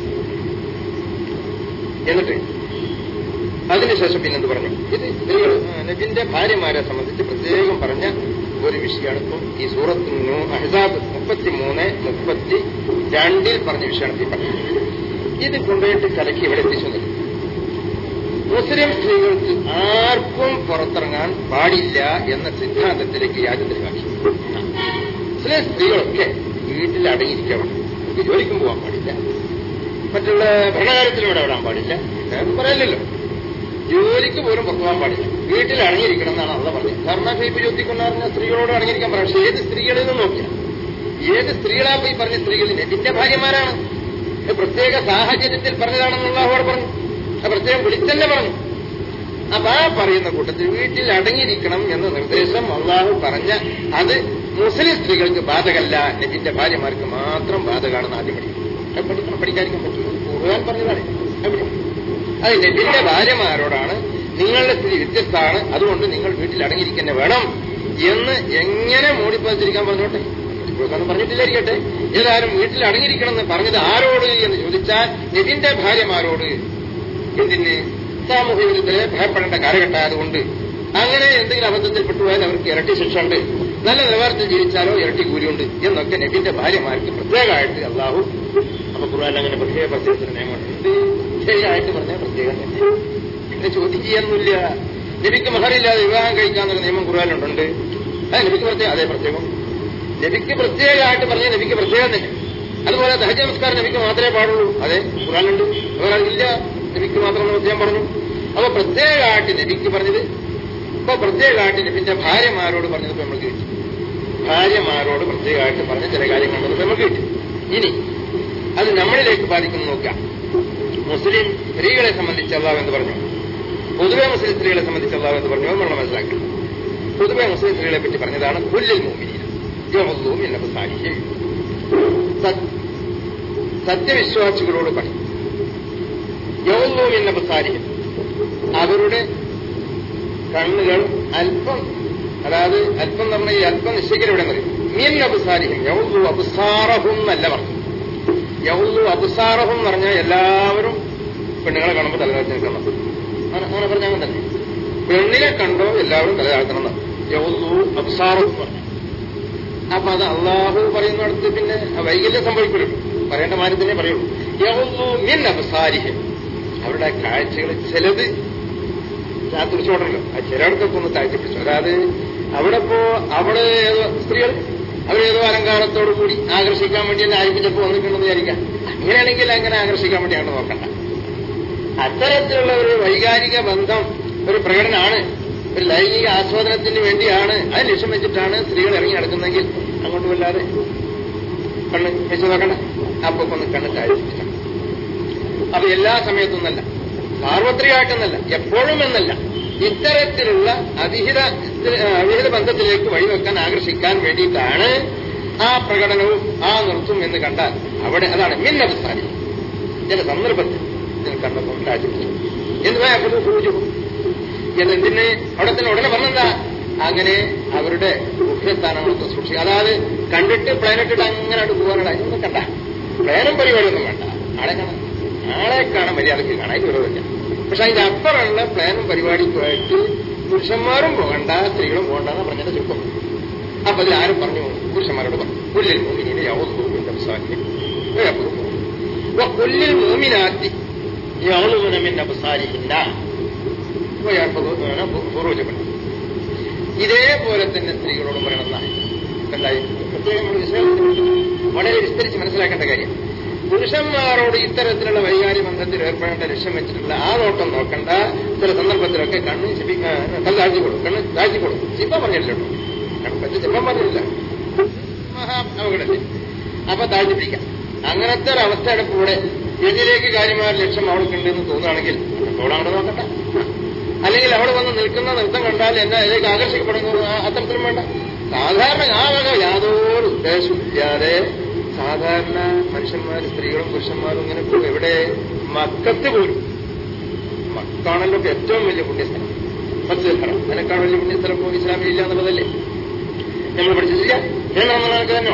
എന്നിട്ട് അതിനുശേഷം പിന്നെന്ത് പറഞ്ഞു? ഇത് സ്ത്രീകൾ നബിന്റെ ഭാര്യമാരെ സംബന്ധിച്ച് പ്രത്യേകം പറഞ്ഞ ഒരു വിഷയമാണ്. ഇപ്പം ഈ സൂറത്ത് അഹ്സാബ് മുപ്പത്തി മൂന്ന് മുപ്പത്തി രണ്ടിൽ പറഞ്ഞ വിഷയമാണ് ഈ പറഞ്ഞത്. ഇത് കൊണ്ടുപോയിട്ട് കലക്കി ഇവിടെ എത്തിച്ചു. മുസ്ലിം സ്ത്രീകൾക്ക് ആർക്കും പുറത്തിറങ്ങാൻ പാടില്ല എന്ന സിദ്ധാന്തത്തിലേക്ക് യാചിതരാക്കി. മുസ്ലിം സ്ത്രീകളൊക്കെ വീട്ടിൽ അടങ്ങിയിരിക്കാൻ വേണം. ജോലിക്കും പോകാൻ പാടില്ല, മറ്റുള്ള ഭരണകാര്യത്തിലും ഇവിടെ വിടാൻ പാടില്ല, പറയല്ലോ. ജോലിക്ക് പോലും പുറത്തുപോകാൻ പാടില്ല, വീട്ടിൽ അടങ്ങിയിരിക്കണം എന്നാണ് അള്ള പറഞ്ഞത്. കാരണം ഇപ്പൊ ജ്യോതിക്കുന്ന പറഞ്ഞ സ്ത്രീകളോട് അടങ്ങിയിരിക്കാൻ പറയാം. പക്ഷെ ഏത് സ്ത്രീകളിൽ നോക്കിയാൽ ഏത് സ്ത്രീകളാ പോയി പറഞ്ഞ സ്ത്രീകൾ നബിന്റെ ഭാര്യമാരാണ്. പ്രത്യേക സാഹചര്യത്തിൽ പറഞ്ഞതാണെന്നുള്ള അവർ പറഞ്ഞു, പ്രത്യേകം വിളിച്ചല്ലേ പറഞ്ഞു. അപ്പൊ ആ പറയുന്ന കൂട്ടത്തിൽ വീട്ടിൽ അടങ്ങിയിരിക്കണം എന്ന നിർദ്ദേശം അള്ളാഹു പറഞ്ഞ അത് മുസ്ലിം സ്ത്രീകൾക്ക് ബാധകല്ല, നബിന്റെ ഭാര്യമാർക്ക് മാത്രം ബാധകമാണെന്ന് ആദ്യം പഠിക്കും. അത് പഠിക്കണം, പഠിക്കാതിരിക്കാൻ പറ്റില്ല. ഖുർആൻ പറഞ്ഞതാണ്. അത് നബിന്റെ ഭാര്യമാരോടാണ് നിങ്ങളുടെ സ്ഥിതി വ്യത്യസ്തമാണ്, അതുകൊണ്ട് നിങ്ങൾ വീട്ടിൽ അടങ്ങിയിരിക്കന്നെ വേണം എന്ന് എങ്ങനെ മൂടിപ്പതിച്ചിരിക്കാൻ പറഞ്ഞോട്ടെ. ഇപ്പോഴൊന്നും പറഞ്ഞിട്ടില്ലായിരിക്കട്ടെ. ഏതായാലും വീട്ടിൽ അടങ്ങിയിരിക്കണം എന്ന് പറഞ്ഞത് ആരോട് എന്ന് ചോദിച്ചാൽ നബിന്റെ ഭാര്യമാരോട്. എന്തിന്? സാമൂഹ്യ വിരുദ്ധരെ ഭയപ്പെടേണ്ട കാലഘട്ടമായതുകൊണ്ട്. അങ്ങനെ എന്തെങ്കിലും അബദ്ധത്തിൽ പെട്ടുപോയാൽ അവർക്ക് ഇരട്ടി ശിക്ഷ ഉണ്ട്, നല്ല നിലവാരത്തിൽ ജീവിച്ചാലോ ഇരട്ടി കൂലിയുണ്ട് എന്നൊക്കെ നബിന്റെ ഭാര്യമാർക്ക് പ്രത്യേകമായിട്ട് അള്ളാഹു. അപ്പൊ ഖുർആൻ അങ്ങനെ പ്രത്യേക പ്രത്യേകത്തിന് നിയമമുണ്ട്. ശരിയായിട്ട് പറഞ്ഞ പ്രത്യേകം തന്നെ. പിന്നെ ചോദിക്കുകയൊന്നുമില്ല. നബിക്ക് മഹറില്ലാതെ വിവാഹം കഴിക്കാന്നുള്ള നിയമം ഖുർആനിലുണ്ട്. അത് നബിക്ക് പ്രത്യേകം, അതേ പ്രത്യേകം നബിക്ക് പ്രത്യേകമായിട്ട് പറഞ്ഞ നബിക്ക് പ്രത്യേകം തന്നെ. അതുപോലെ ദഹജ നമസ്കാരം നബിക്ക് മാത്രമേ പാടുള്ളൂ, അതെ ഖുർആനിലുണ്ട്. വേറെയില്ല, നബിക്ക് മാത്രം പ്രത്യേകം പറഞ്ഞു. അപ്പൊ പ്രത്യേകമായിട്ട് നബിക്ക് പറഞ്ഞത്, ഇപ്പൊ പ്രത്യേകമായിട്ട് നബിന്റെ ഭാര്യമാരോട് പറഞ്ഞത് ഇപ്പൊ നമുക്ക് കിട്ടി. ഭാര്യമാരോട് പ്രത്യേകമായിട്ട് പറഞ്ഞ ചില കാര്യങ്ങളുണ്ടെന്ന് നമുക്ക് കിട്ടി. ഇനി അത് നമ്മളിലേക്ക് ബാധിക്കുന്നു നോക്കുക. മുസ്ലിം സ്ത്രീകളെ സംബന്ധിച്ച് അല്ലാഹു എന്ന് പറഞ്ഞു, പൊതുവെ മുസ്ലിം സ്ത്രീകളെ സംബന്ധിച്ച് അല്ലാഹു എന്ന് പറഞ്ഞു നമ്മൾ മനസ്സിലാക്കണം. പൊതുവെ മുസ്ലിം സ്ത്രീകളെ പറ്റി പറഞ്ഞതാണ് കുല്ലിൽ മുഅ്മിനീന യഗ്ളുദൂ മിൻ അബ്സാരിഹിം. സത്യവിശ്വാസികളോട് പറഞ്ഞു യഗ്ളുദൂ മിൻ അബ്സാരിഹിം, അവരുടെ കണ്ണുകൾ അല്പം, അതായത് അല്പം എന്ന് പറഞ്ഞാൽ ഈ അല്പം നിശ്ചയിക്കൽ എവിടെ പറയും മിൻ അബ്സാരിഹിം യഗ്ളുദൂ അബ്സാറഹും എന്നല്ല പറഞ്ഞു. യഗ്ളുദൂ അബ്സാറഹും എന്ന് പറഞ്ഞാൽ എല്ലാവരും പെണ്ണുങ്ങളെ കാണുമ്പോൾ തലതാഴ്ത്തി നിൽക്കണം, അങ്ങനെ പറഞ്ഞാൽ അങ്ങനെ തന്നെ. പെണ്ണിനെ കണ്ടോ എല്ലാവരും തലതാഴ്ത്തണം. യഗ്ളുദൂ അബ്സാറഹും പറഞ്ഞു. അപ്പൊ അത് അള്ളാഹു പറയുന്നിടത്ത് പിന്നെ വൈകല്യം സംഭവിക്കുമല്ലോ, പറയേണ്ട മാതിരി തന്നെ പറയുള്ളൂ. യഗ്ളുദൂ മിൻ അബ്സാരിഹിം, അവരുടെ കാഴ്ചകൾ ചിലത് തുറച്ചോടല്ലോ, ആ ചിലയിടത്തൊക്കെ ഒന്ന് താഴ്ത്തി പിടിച്ചു. അതായത് അവിടെ ഇപ്പോ അവിടെ ഏതോ സ്ത്രീകൾ അവരേതോ അലങ്കാരത്തോടു കൂടി ആകർഷിക്കാൻ വേണ്ടി തന്നെ ആയിപ്പിച്ചപ്പോ വന്നിട്ടുണ്ടെന്ന് വിചാരിക്കാം. അങ്ങനെയാണെങ്കിൽ അങ്ങനെ ആകർഷിക്കാൻ വേണ്ടിയാണ് നോക്കണ്ട. അത്തരത്തിലുള്ള ഒരു വൈകാരിക ബന്ധം ഒരു പ്രകടനമാണ്, ഒരു ലൈംഗിക ആസ്വാദനത്തിന് വേണ്ടിയാണ്, അത് ലക്ഷ്യം വെച്ചിട്ടാണ് സ്ത്രീകൾ ഇറങ്ങി നടക്കുന്നെങ്കിൽ അങ്ങോട്ട് വല്ലാതെ കണ്ണ് വെച്ച് നോക്കണ്ട. അപ്പൊ ഒന്ന് കണ്ണ് താഴ്ത്തിപ്പിച്ച. അപ്പൊ എല്ലാ സമയത്തൊന്നല്ല, സാർവത്രികമായിട്ടെന്നല്ല, എപ്പോഴും എന്നല്ല, ഇത്തരത്തിലുള്ള അവിഹിത അവിഹിത ബന്ധത്തിലേക്ക് വഴിവെക്കാൻ ആകർഷിക്കാൻ വേണ്ടിയിട്ടാണ് ആ പ്രകടനവും ആ നൃത്തവും എന്ന് കണ്ടാൽ അവിടെ അതാണ് മിന്നവസ്ഥാനി. ചില സന്ദർഭത്തിൽ കണ്ടപ്പോൾ താഴ്ത്തിപ്പിച്ചു എന്ന് പറയാൻ സൂചിച്ചു എന്നതിന് അവിടെ തന്നെ ഉടനെ പറഞ്ഞെന്താ, അങ്ങനെ അവരുടെ മുഖ്യസ്ഥാനങ്ങളൊക്കെ സൂക്ഷിക്കുക. അതായത് കണ്ടിട്ട് പ്ലാനിട്ടിട്ട് അങ്ങനെ അവിടെ പോകാനുള്ള അതൊന്നും കണ്ട പ്ലാനും പരിപാടിയൊന്നും വേണ്ട, ആളെ കാണാൻ ആളെ കാണാൻ മര്യാദയ്ക്ക് കാണാൻ വിരോധമില്ല. പക്ഷെ അതിന്റെ അപ്പുറമുള്ള പ്ലാനും പരിപാടിക്കുമായിട്ട് പുരുഷന്മാരും പോകണ്ട സ്ത്രീകളും പോകണ്ടെന്ന് പറഞ്ഞത് ചുരുക്കം. അപ്പൊ അതിൽ ആരും പറഞ്ഞു, പുരുഷന്മാരോട് പറഞ്ഞു കൊല്ലിൽ മോമിനെ കൊല്ലിൽ മോമിനാത്തി യൗലുമിന്റെ അബ്സാരിഹിന്ന പൂർവ്വജപ്പെട്ടു. ഇതേപോലെ തന്നെ സ്ത്രീകളോട് പറയണമെന്നാണ് എന്തായി പ്രത്യേകം നമ്മൾ വിശ്വാസത്തിൽ വളരെ വിസ്തരിച്ച് മനസ്സിലാക്കേണ്ട കാര്യം. പുരുഷന്മാരോട് ഇത്തരത്തിലുള്ള വൈകാരിക ബന്ധത്തിൽ ഏർപ്പെടേണ്ട ലക്ഷ്യം വെച്ചിട്ടുള്ള ആ നോട്ടം നോക്കണ്ട. ചില സന്ദർഭത്തിലൊക്കെ കണ്ണ് കല്ല് താഴ്ത്തിക്കൊടുക്കും, കണ്ണ് താഴ്ത്തിക്കൊടുക്കും. ചിപ്പം പറഞ്ഞില്ലല്ലോ, പറ്റി ചിപ്പം പറഞ്ഞില്ല, മഹാ അപകടല്ലേ. അപ്പൊ താഴ്ത്തിപ്പിടിക്കാം. അങ്ങനത്തെ ഒരു അവസ്ഥയുടെ കൂടെ ഇതിലേക്ക് കാര്യമായ ലക്ഷ്യം അവൾക്കുണ്ടെന്ന് തോന്നുകയാണെങ്കിൽ അപ്പോൾ അവിടെ നോക്കട്ടെ. അല്ലെങ്കിൽ അവിടെ വന്ന് നിൽക്കുന്ന നൃത്തം കണ്ടാൽ എന്നെ അതിലേക്ക് ആകർഷിക്കപ്പെടുന്നത് അത്തരത്തിലും വേണ്ട. സാധാരണ ആ വക യാതൊരു ഉദ്ദേശമില്ലാതെ സാധാരണ മനുഷ്യന്മാർ സ്ത്രീകളും പുരുഷന്മാരും ഇങ്ങനെ പോകും. എവിടെ? മക്കത്ത് പോലും. മക്കാണല്ലോ ഏറ്റവും വലിയ പുണ്യസ്ഥലം, മസ്ജിദുൽ ഹറം. അതിനേക്കാൾ വലിയ പുണ്യസ്ഥലം പോലും ഇസ്ലാമിൽ ഇല്ല എന്നുള്ളതല്ലേ നമ്മൾ പഠിച്ചിട്ടില്ല. ഏതാണെന്നൊക്കെ തന്നോ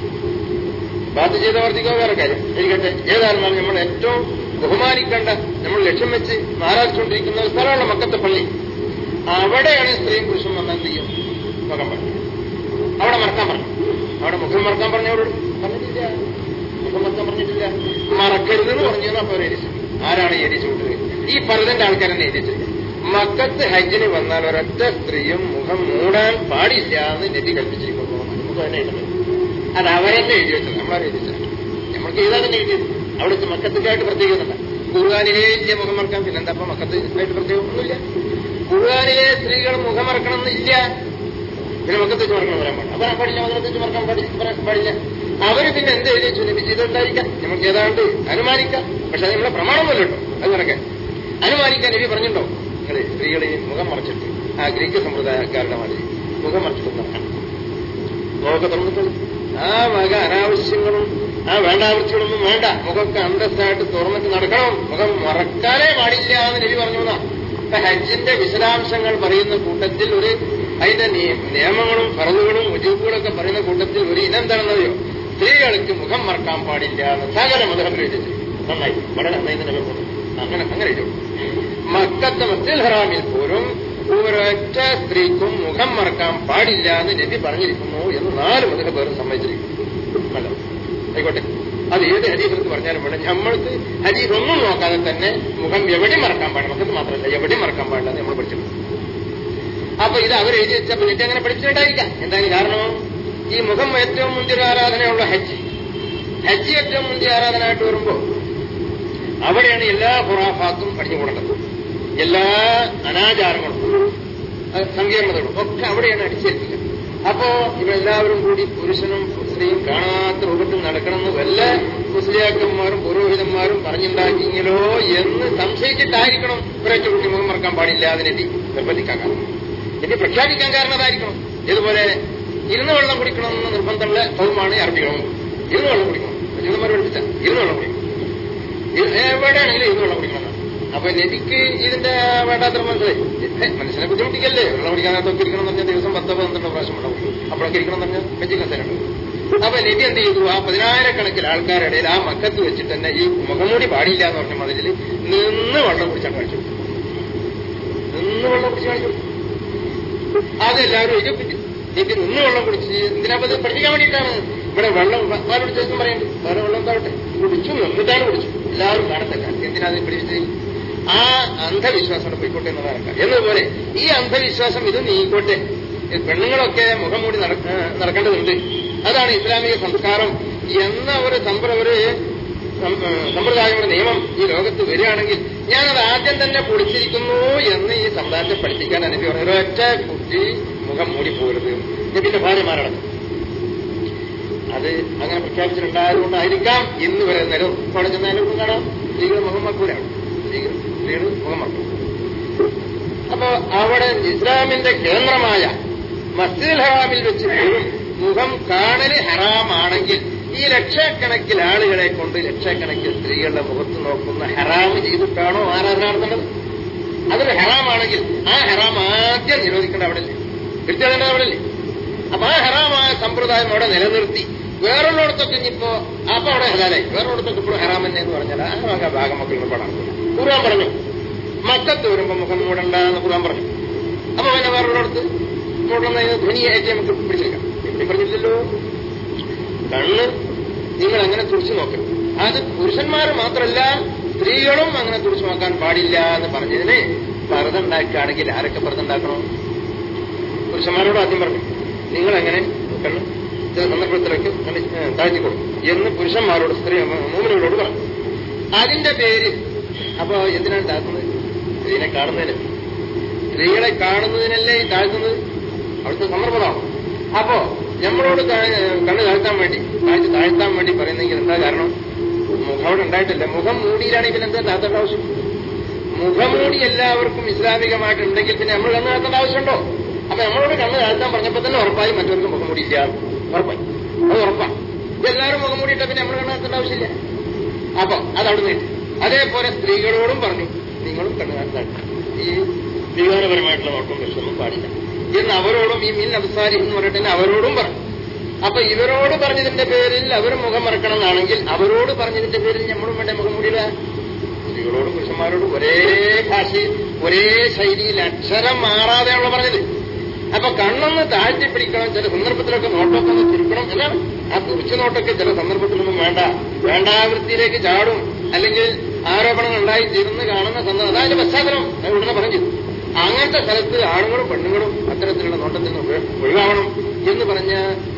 ബാത്ത് ചെയ്തവർത്തിക്കോ വേറെ കാര്യം ഇരിക്കട്ടെ. ഏതായിരുന്നാലും നമ്മൾ ഏറ്റവും ബഹുമാനിക്കേണ്ട, നമ്മൾ ലക്ഷ്യം വെച്ച് ആരാധിച്ചുകൊണ്ടിരിക്കുന്ന ഒരു സ്ഥലമാണ് മക്കത്തെ പള്ളി. അവിടെയാണ് സ്ത്രീയും പുരുഷനും വന്നാൽ എന്ത് ചെയ്യും? മുഖം പറഞ്ഞു, അവിടെ മറക്കാൻ പറഞ്ഞു. അവിടെ മുഖം മറക്കാൻ പറഞ്ഞവരോട് പറഞ്ഞിട്ടില്ല, മുഖം മറക്കാൻ പറഞ്ഞിട്ടില്ല. മറക്കരുതെന്ന് പറഞ്ഞു. അപ്പൊ അവർ എരിച്ചു. ആരാണ് എരിച്ചു വിട്ടത്? ഈ പലതിന്റെ ആൾക്കാരെന്നെ എരിച്ചത്. മക്കത്ത് ഹജ്ജിന് വന്നാൽ ഒരൊറ്റ സ്ത്രീയും മുഖം മൂടാൻ പാടില്ല എന്ന് നബി കൽപ്പിച്ചിരിക്കുന്നു. നമുക്ക് തന്നെ എഴുതുന്നത് അത് അവരെന്നെ എഴുതി വെച്ചത്, നമ്മളാരും എഴുതിച്ചത്. നമ്മൾക്ക് ഏതാ തന്നെ എഴുതിയത്. അവിടുത്തെ മക്കത്തേക്കായിട്ട് പ്രത്യേകത ഖുർആനിലെ ഇല്ല മുഖം മറക്കാൻ. പിന്നെന്താ അപ്പൊ മക്കത്ത് ആയിട്ട് പ്രത്യേകം ഒന്നുമില്ല. ഖുർആനിലെ സ്ത്രീകൾ മുഖം മറക്കണമെന്നില്ല. പിന്നെ മക്കത്ത് വെച്ച് മറക്കണം പറയാൻ പാടില്ല, പറയാൻ പാടില്ല. മകനത്ത് വെച്ച് മറക്കാൻ പാടില്ല പാടില്ല അവര് പിന്നെ എന്ത് എഴുതി വെച്ചു? നബി ചെയ്തുണ്ടായിരിക്കാം. നമുക്ക് ഏതാണ്ട് അനുമാനിക്കാം. പക്ഷെ അത് നമ്മളെ പ്രമാണമല്ലോ കേട്ടോ. അത് കണക്കെ അനുമാനിക്കാൻ നബി പറഞ്ഞിട്ടുണ്ടോ? നിങ്ങൾ സ്ത്രീകളെയും മുഖം മറച്ചിട്ട് ആ ഗ്രീക്ക് സമ്പ്രദായക്കാരുടെ മാതിരി മുഖം മറച്ചിട്ട് നടക്കണം. മുഖമൊക്കെ തുറന്നിട്ടുള്ളൂ. ആ വക അനാവശ്യങ്ങളും ആ വേണ്ടാവശ്യങ്ങളൊന്നും വേണ്ട. മുഖമൊക്കെ അന്തസ്സായിട്ട് തുറന്നിട്ട് നടക്കണം. മുഖം മറക്കാനേ പാടില്ല എന്ന് നബി പറഞ്ഞു. ഇപ്പൊ ഹജ്ജിന്റെ വിശദാംശങ്ങൾ പറയുന്ന കൂട്ടത്തിൽ ഒരു അതിന്റെ നിയമങ്ങളും ഫറളുകളും ഉജൂബുകളൊക്കെ പറയുന്ന കൂട്ടത്തിൽ ഒരു ഇനം എന്താണെന്നറിയോ? സ്ത്രീകൾക്ക് മുഖം മറക്കാൻ പാടില്ല എന്ന് സകല മദ്ഹബിൽ എഴുതിച്ചു. നന്നായി, വളരെ നന്നായി തന്നെ പോകുന്നു. അങ്ങനെ അങ്ങനെ എഴുതും. മക്കത്തെ മസ്ജിദുൽ ഹറാമിൽ പോലും ഒരൊറ്റ സ്ത്രീക്കും മുഖം മറക്കാൻ പാടില്ല എന്ന് നബി പറഞ്ഞിരിക്കുന്നു എന്ന് നാല് മദ്ഹബ് പേരും സമ്മതിച്ചിരിക്കുന്നു. അല്ല ആയിക്കോട്ടെ, അത് ഏത് ഹദീസെടുത്ത് പറഞ്ഞാലും വേണം. നമ്മൾക്ക് ഹദീസ് ഒന്നും നോക്കാതെ തന്നെ മുഖം എവിടെ മറക്കാൻ പാടില്ല, മക്കത്ത് മാത്രമല്ല എവിടെ മറക്കാൻ പാടില്ല എന്ന് നമ്മൾ പഠിച്ചിട്ടുണ്ട്. അപ്പൊ ഇത് അവർ എഴുതി വെച്ചപ്പോൾ എനിക്ക് അങ്ങനെ പഠിച്ചിട്ടുണ്ടായിരിക്കാം. എന്തായാലും കാരണം ഈ മുഖം ഏറ്റവും മുന്തിയ ആരാധനയുള്ള ഹജ്ജ് ഹജ്ജ് ഏറ്റവും മുന്തിയ ആരാധനയായിട്ട് വരുമ്പോൾ അവിടെയാണ് എല്ലാ ഖുറാഫാത്തും പഠിച്ചുകൂടേണ്ടത്. എല്ലാ അനാചാരങ്ങളും സങ്കീർണതകളും ഒക്കെ അവിടെയാണ് അടിച്ചേൽപ്പിക്കുന്നത്. അപ്പോ ഇവരെല്ലാവരും കൂടി പുരുഷനും രൂപത്തെയും കാണാത്ത രൂപത്തിൽ നടക്കണമെന്ന് വല്ല മുസ്ലിയാക്കന്മാരും പുരോഹിതന്മാരും പറഞ്ഞുണ്ടാക്കിയെങ്കിലോ എന്ന് സംശയിച്ചിട്ടായിരിക്കണം ഒരൊറ്റ കുട്ടി മുഖം മറക്കാൻ പാടില്ല അതിനെത്തി നിർബന്ധിക്കാൻ കാരണം. എന്നെ പ്രഖ്യാപിക്കാൻ കാരണം അതായിരിക്കണം. ഇതുപോലെ ഇരുന്ന് വെള്ളം കുടിക്കണമെന്ന് നിർബന്ധമുള്ള സൗമാണ് അർപ്പിക്കണം. ഇരുന്ന് വെള്ളം കുടിക്കണം. ജൂതന്മാർ പഠിപ്പിച്ച ഇരുന്ന് വെള്ളം കുടിക്കണം. എവിടെയാണെങ്കിലും ഇരുന്ന് വെള്ളം കുടിക്കണം. അപ്പൊ നബിക്ക് ഇതിന്റെ വേണ്ടാത്ര മനസ്സിലായി. മനുഷ്യനെ ബുദ്ധിമുട്ടിക്കല്ലേ? വെള്ളം കുടിക്കാനകത്തൊക്കെ ഇരിക്കണം എന്ന് പറഞ്ഞാൽ ദിവസം പത്തോ പന്ത്രണ്ടോ പ്രാവശ്യം വെള്ളം കുടിക്കും. അപ്പോഴൊക്കെ ഇരിക്കണം എന്ന് പറഞ്ഞാൽ വെച്ചിരിക്കാൻ സ്ഥലമുണ്ട്. അപ്പൊ നബി എന്ത് ചെയ്തു? ആ പതിനായിരക്കണക്കിന് ആൾക്കാരുടെ ഇടയിൽ ആ മക്കത്ത് വെച്ചിട്ട് തന്നെ ഈ മുഖംമൂടി പാടില്ല എന്ന് പറഞ്ഞ മതിലിൽ നിന്ന് വെള്ളം കുടിച്ചാൽ കാണിച്ചു. നിന്ന് വെള്ളം കുടിച്ച് കാണിച്ചു. അതെല്ലാവരും എഴുതിപ്പിച്ചു. നബി നിന്ന് വെള്ളം കുടിച്ച് എന്തിനാ പഠിപ്പിക്കാൻ വേണ്ടിയിട്ടാണ്. ഇവിടെ വെള്ളം പാലോട് ചേർന്ന് പറയുന്നുണ്ട്. വേറെ വെള്ളം താവട്ടെ കുടിച്ചു, നിന്നിട്ടാണ് കുടിച്ചു. എല്ലാവരും കാണത്തല്ല. എന്തിനാ അത് പഠിപ്പിച്ചത്? ആ അന്ധവിശ്വാസം പോയിക്കോട്ടെ എന്നതാണ്. എന്നതുപോലെ ഈ അന്ധവിശ്വാസം ഇത് നീക്കോട്ടെ. പെണ്ണുങ്ങളൊക്കെ മുഖം മൂടി നടക്കേണ്ടതുണ്ട്. അതാണ് ഇസ്ലാമിക സംസ്കാരം എന്ന ഒരു ഒരു സമ്പ്രദായങ്ങളുടെ നിയമം ഈ ലോകത്ത് വരികയാണെങ്കിൽ ഞാനത് ആദ്യം തന്നെ പൊളിച്ചിരിക്കുന്നു എന്ന് ഈ സമുദായത്തെ പഠിപ്പിക്കാൻ അനുഭവം പറഞ്ഞു. ഒരൊറ്റ കുട്ടി മുഖം മൂടിപ്പോകരുത്. നബിന്റെ ഭാര്യമാരടക്കം അത് അങ്ങനെ പ്രഖ്യാപിച്ചിട്ടുണ്ടായതുകൊണ്ടായിരിക്കാം ഇന്ന് വരെ നേരം അവിടെ ചെന്നാലും കാണാം സ്ത്രീകൾ മുഖം മക്കൂലാണ്. സ്ത്രീകൾ സ്ത്രീകൾ മുഖം മക്കൂല. അപ്പോ അവിടെ ഇസ്ലാമിന്റെ കേന്ദ്രമായ മസ്ജിദുൽ ഹറാമിൽ വെച്ച് പോലും മുഖം കാണല് ഹറാമാണെങ്കിൽ ഈ ലക്ഷക്കണക്കിന് ആളുകളെ കൊണ്ട് ലക്ഷക്കണക്കിന് സ്ത്രീകളുടെ മുഖത്ത് നോക്കുന്ന ഹറാം ചെയ്തിട്ടാണോ ആരാധന നടത്തേണ്ടത്? അതൊരു ഹറാമാണെങ്കിൽ ആ ഹറാം ആദ്യം നിരോധിക്കേണ്ട അവിടെ അല്ലേ? തിരിച്ചറിയേണ്ടത് അവിടെ അല്ലേ? അപ്പൊ ആ ഹറാമായ സമ്പ്രദായം അവിടെ നിലനിർത്തി വേറൊരിടത്തൊക്കെ ഇനിയിപ്പോ അപ്പൊ അവിടെ ഹലാലായി വേറൊരിടത്തൊക്കെ ഇപ്പോഴും ഹറാം തന്നെ എന്ന് പറഞ്ഞാൽ ആ ഭാഗം മക്കൾ പെടാൻ ഖുർആൻ പറഞ്ഞു. മക്കത്ത് വരുമ്പോ മുഖം മൂടണ്ട എന്ന് ഖുർആൻ പറഞ്ഞു. അപ്പൊ പിന്നെ വേറൊരിടത്ത് മൂടുന്നതിന് ധ്വനിയായിട്ട് നമുക്ക് പിടിച്ചെടുക്കാം. എവിടെ പറഞ്ഞില്ലല്ലോ. കണ്ണ് നിങ്ങൾ അങ്ങനെ തുറച്ചു നോക്കണം. അത് പുരുഷന്മാർ മാത്രമല്ല സ്ത്രീകളും അങ്ങനെ തുറച്ചു നോക്കാൻ പാടില്ല എന്ന് പറഞ്ഞതിന് പർദ്ദ ഉണ്ടാക്കുകയാണെങ്കിൽ ആരൊക്കെ പർദ്ദ ഉണ്ടാക്കണം? പുരുഷന്മാരോട് ആദ്യം പറഞ്ഞു നിങ്ങളെങ്ങനെ കണ്ണ് സന്ദർഭത്തിലേക്ക് താഴ്ത്തിക്കൊള്ളു എന്ന് പുരുഷന്മാരോട് സ്ത്രീ മൂമിനോട് പറഞ്ഞു. അതിന്റെ പേര് അപ്പൊ എന്തിനാണ് താഴ്ത്തുന്നത്? സ്ത്രീനെ കാണുന്നതിന് സ്ത്രീകളെ കാണുന്നതിനല്ലേ ഈ താഴ്ത്തുന്നത്? അവിടുത്തെ സന്ദർഭമാണ്. അപ്പോ നമ്മളോട് കണ്ണ് താഴ്ത്താൻ വേണ്ടി താഴ്ച താഴ്ത്താൻ വേണ്ടി പറയുന്നെങ്കിൽ എന്താ കാരണം? മുഖം അവിടെ ഉണ്ടായിട്ടില്ല. മുഖം മൂടിയിലാണെങ്കിൽ പിന്നെ എന്താ താഴ്ത്തേണ്ട ആവശ്യം? മുഖംമൂടി എല്ലാവർക്കും ഇസ്ലാമികമായിട്ടുണ്ടെങ്കിൽ പിന്നെ നമ്മൾ കണ്ണ് താഴ്ത്തേണ്ട ആവശ്യമുണ്ടോ? അപ്പൊ നമ്മളോട് കണ്ണ് താഴ്ത്താൻ പറഞ്ഞപ്പോ തന്നെ ഉറപ്പായി മറ്റവർക്ക് മുഖംമൂടി ഇല്ല. ഉറപ്പായി അത് ഉറപ്പാണ്. എല്ലാവരും മുഖംമൂടിയിട്ട പിന്നെ നമ്മൾ കണ്ണ് താഴ്ത്തേണ്ട ആവശ്യമില്ല. അപ്പൊ അതവിടെ നീട്ടി. അതേപോലെ സ്ത്രീകളോടും പറഞ്ഞു നിങ്ങളും കണ്ണ് താഴ്ത്താൻ ഈ വികാരപരമായിട്ടുള്ള നോട്ടം ദർശനമൊന്നും പാടില്ല എന്ന് അവരോടും ഈ മിൻ അബ്സാരി എന്ന് പറഞ്ഞിട്ട് അവരോടും പറഞ്ഞു. അപ്പൊ ഇവരോട് പറഞ്ഞതിന്റെ പേരിൽ അവർ മുഖം മറക്കണം എന്നാണെങ്കിൽ അവരോട് പറഞ്ഞതിന്റെ പേരിൽ നമ്മളും വേണ്ട മുഖം മൂടില്ല. സ്ത്രീകളോടും പുരുഷന്മാരോടും ഒരേ ഭാഷയിൽ ഒരേ ശൈലിയിൽ അക്ഷരം മാറാതെയാണല്ലോ പറഞ്ഞത്. അപ്പൊ കണ്ണൊന്ന് താഴ്ത്തി പിടിക്കണം, ചില സന്ദർഭത്തിലൊക്കെ നോട്ടൊക്കെ ഒന്ന് തിരുക്കണം എന്നാണ്. ആ തുറിച്ചു നോട്ടൊക്കെ ചില സന്ദർഭത്തിലൊന്നും വേണ്ട, വേണ്ടാവൃത്തിയിലേക്ക് ചാടും, അല്ലെങ്കിൽ ആരോപണങ്ങൾ ഉണ്ടായി തീർന്ന് കാണുന്ന സന്ദർഭം അതായത് പശ്ചാത്തലം ഉടനെ പറഞ്ഞു. അങ്ങനത്തെ സ്ഥലത്ത് ആണുങ്ങളും പെണ്ണുങ്ങളും അത്തരത്തിലുള്ള നോട്ടത്തിൽ നിന്ന് ഒഴിവാവണം എന്ന് പറഞ്ഞ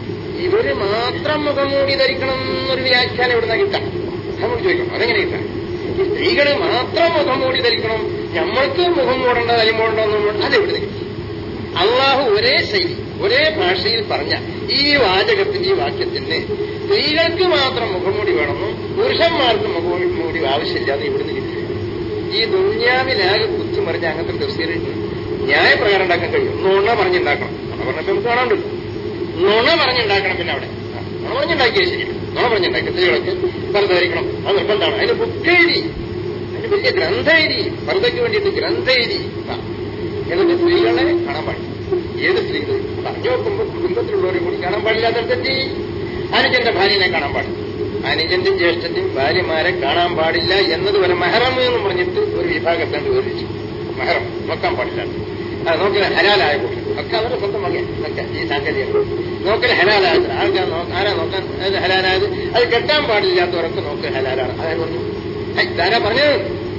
ഇവര് മാത്രം മുഖംമൂടി ധരിക്കണം എന്നൊരു വ്യാഖ്യാനം ഇവിടുന്ന് കിട്ടാം. നമ്മൾ ചോദിക്കണം അതെങ്ങനെ കിട്ടാം? ഈ സ്ത്രീകള് മാത്രം മുഖംമൂടി ധരിക്കണം, നമ്മൾക്ക് മുഖം മൂടേണ്ട തലി മൂടേണ്ടെന്ന് അതെവിടെ കിട്ടും? അള്ളാഹു ഒരേ ശൈലി ഒരേ ഭാഷയിൽ പറഞ്ഞ ഈ വാചകത്തിന്റെ ഈ വാക്യത്തിന് സ്ത്രീകൾക്ക് മാത്രം മുഖംമൂടി വേണമെന്നും പുരുഷന്മാർക്ക് മുഖംമൂടി ആവശ്യമില്ലാതെ ഇവിടുന്ന് കിട്ടും. ഈ ദുന്യാവിലാകെ കുത്തിമറിഞ്ഞ അങ്ങനത്തെ തഫ്സീർ ന്യായപ്രകാരം ഉണ്ടാക്കാൻ കഴിയും. നുണ പറഞ്ഞുണ്ടാക്കണം. നുണ പറഞ്ഞപ്പോ നമുക്ക് കാണാണ്ടല്ലോ. നുണ പറഞ്ഞുണ്ടാക്കണം. പിന്നെ അവിടെ നുണ പറഞ്ഞുണ്ടാക്കിയാൽ ശരിയാണ്. നുണ പറഞ്ഞുണ്ടാക്കിയ സ്ത്രീകളൊക്കെ പർദ്ദ ധരിക്കണം, അത് നിർബന്ധമാണ്. അതിന് ബുക്കെഴുതി, അതിന് വലിയ ഗ്രന്ഥം എഴുതി, പർദ്ദയ്ക്ക് വേണ്ടിയിട്ട് ഗ്രന്ഥം എഴുതി. എന്നിട്ട് സ്ത്രീകളെ കാണാൻ പാടില്ല. ഏത് സ്ത്രീകൾ പറഞ്ഞു നോക്കുമ്പോൾ കുടുംബത്തിലുള്ളവരെ കൂടി കാണാൻ പാടില്ലാത്തടുത്തെത്തി. അനുജന്റെ ഭാര്യനെ കാണാൻ പാടില്ല, അനുജന്റെയും ജ്യേഷ്ഠന്റെയും ഭാര്യമാരെ കാണാൻ പാടില്ല എന്നതുവരെ മെഹറം എന്ന് പറഞ്ഞിട്ട് ഒരു വിഭാഗത്താണ്ട് വിവരിച്ചു. മെഹറം നോക്കാൻ പാടില്ല. അത് നോക്കൽ ഹലാലായ കൂട്ടി ഒക്കെ അവരുടെ സ്വന്തം മകൻ ഒക്കെ ഈ സാങ്കേതിക നോക്കൽ ഹലാലായത്. ആൾക്കാർ ആരാ നോക്കാൻ ഹലാലായത്? അത് കെട്ടാൻ പാടില്ലാത്തവരൊക്കെ നോക്കൽ ഹലാലാണ്. അതായത് പറഞ്ഞു ഇതാരാ പറഞ്ഞത്?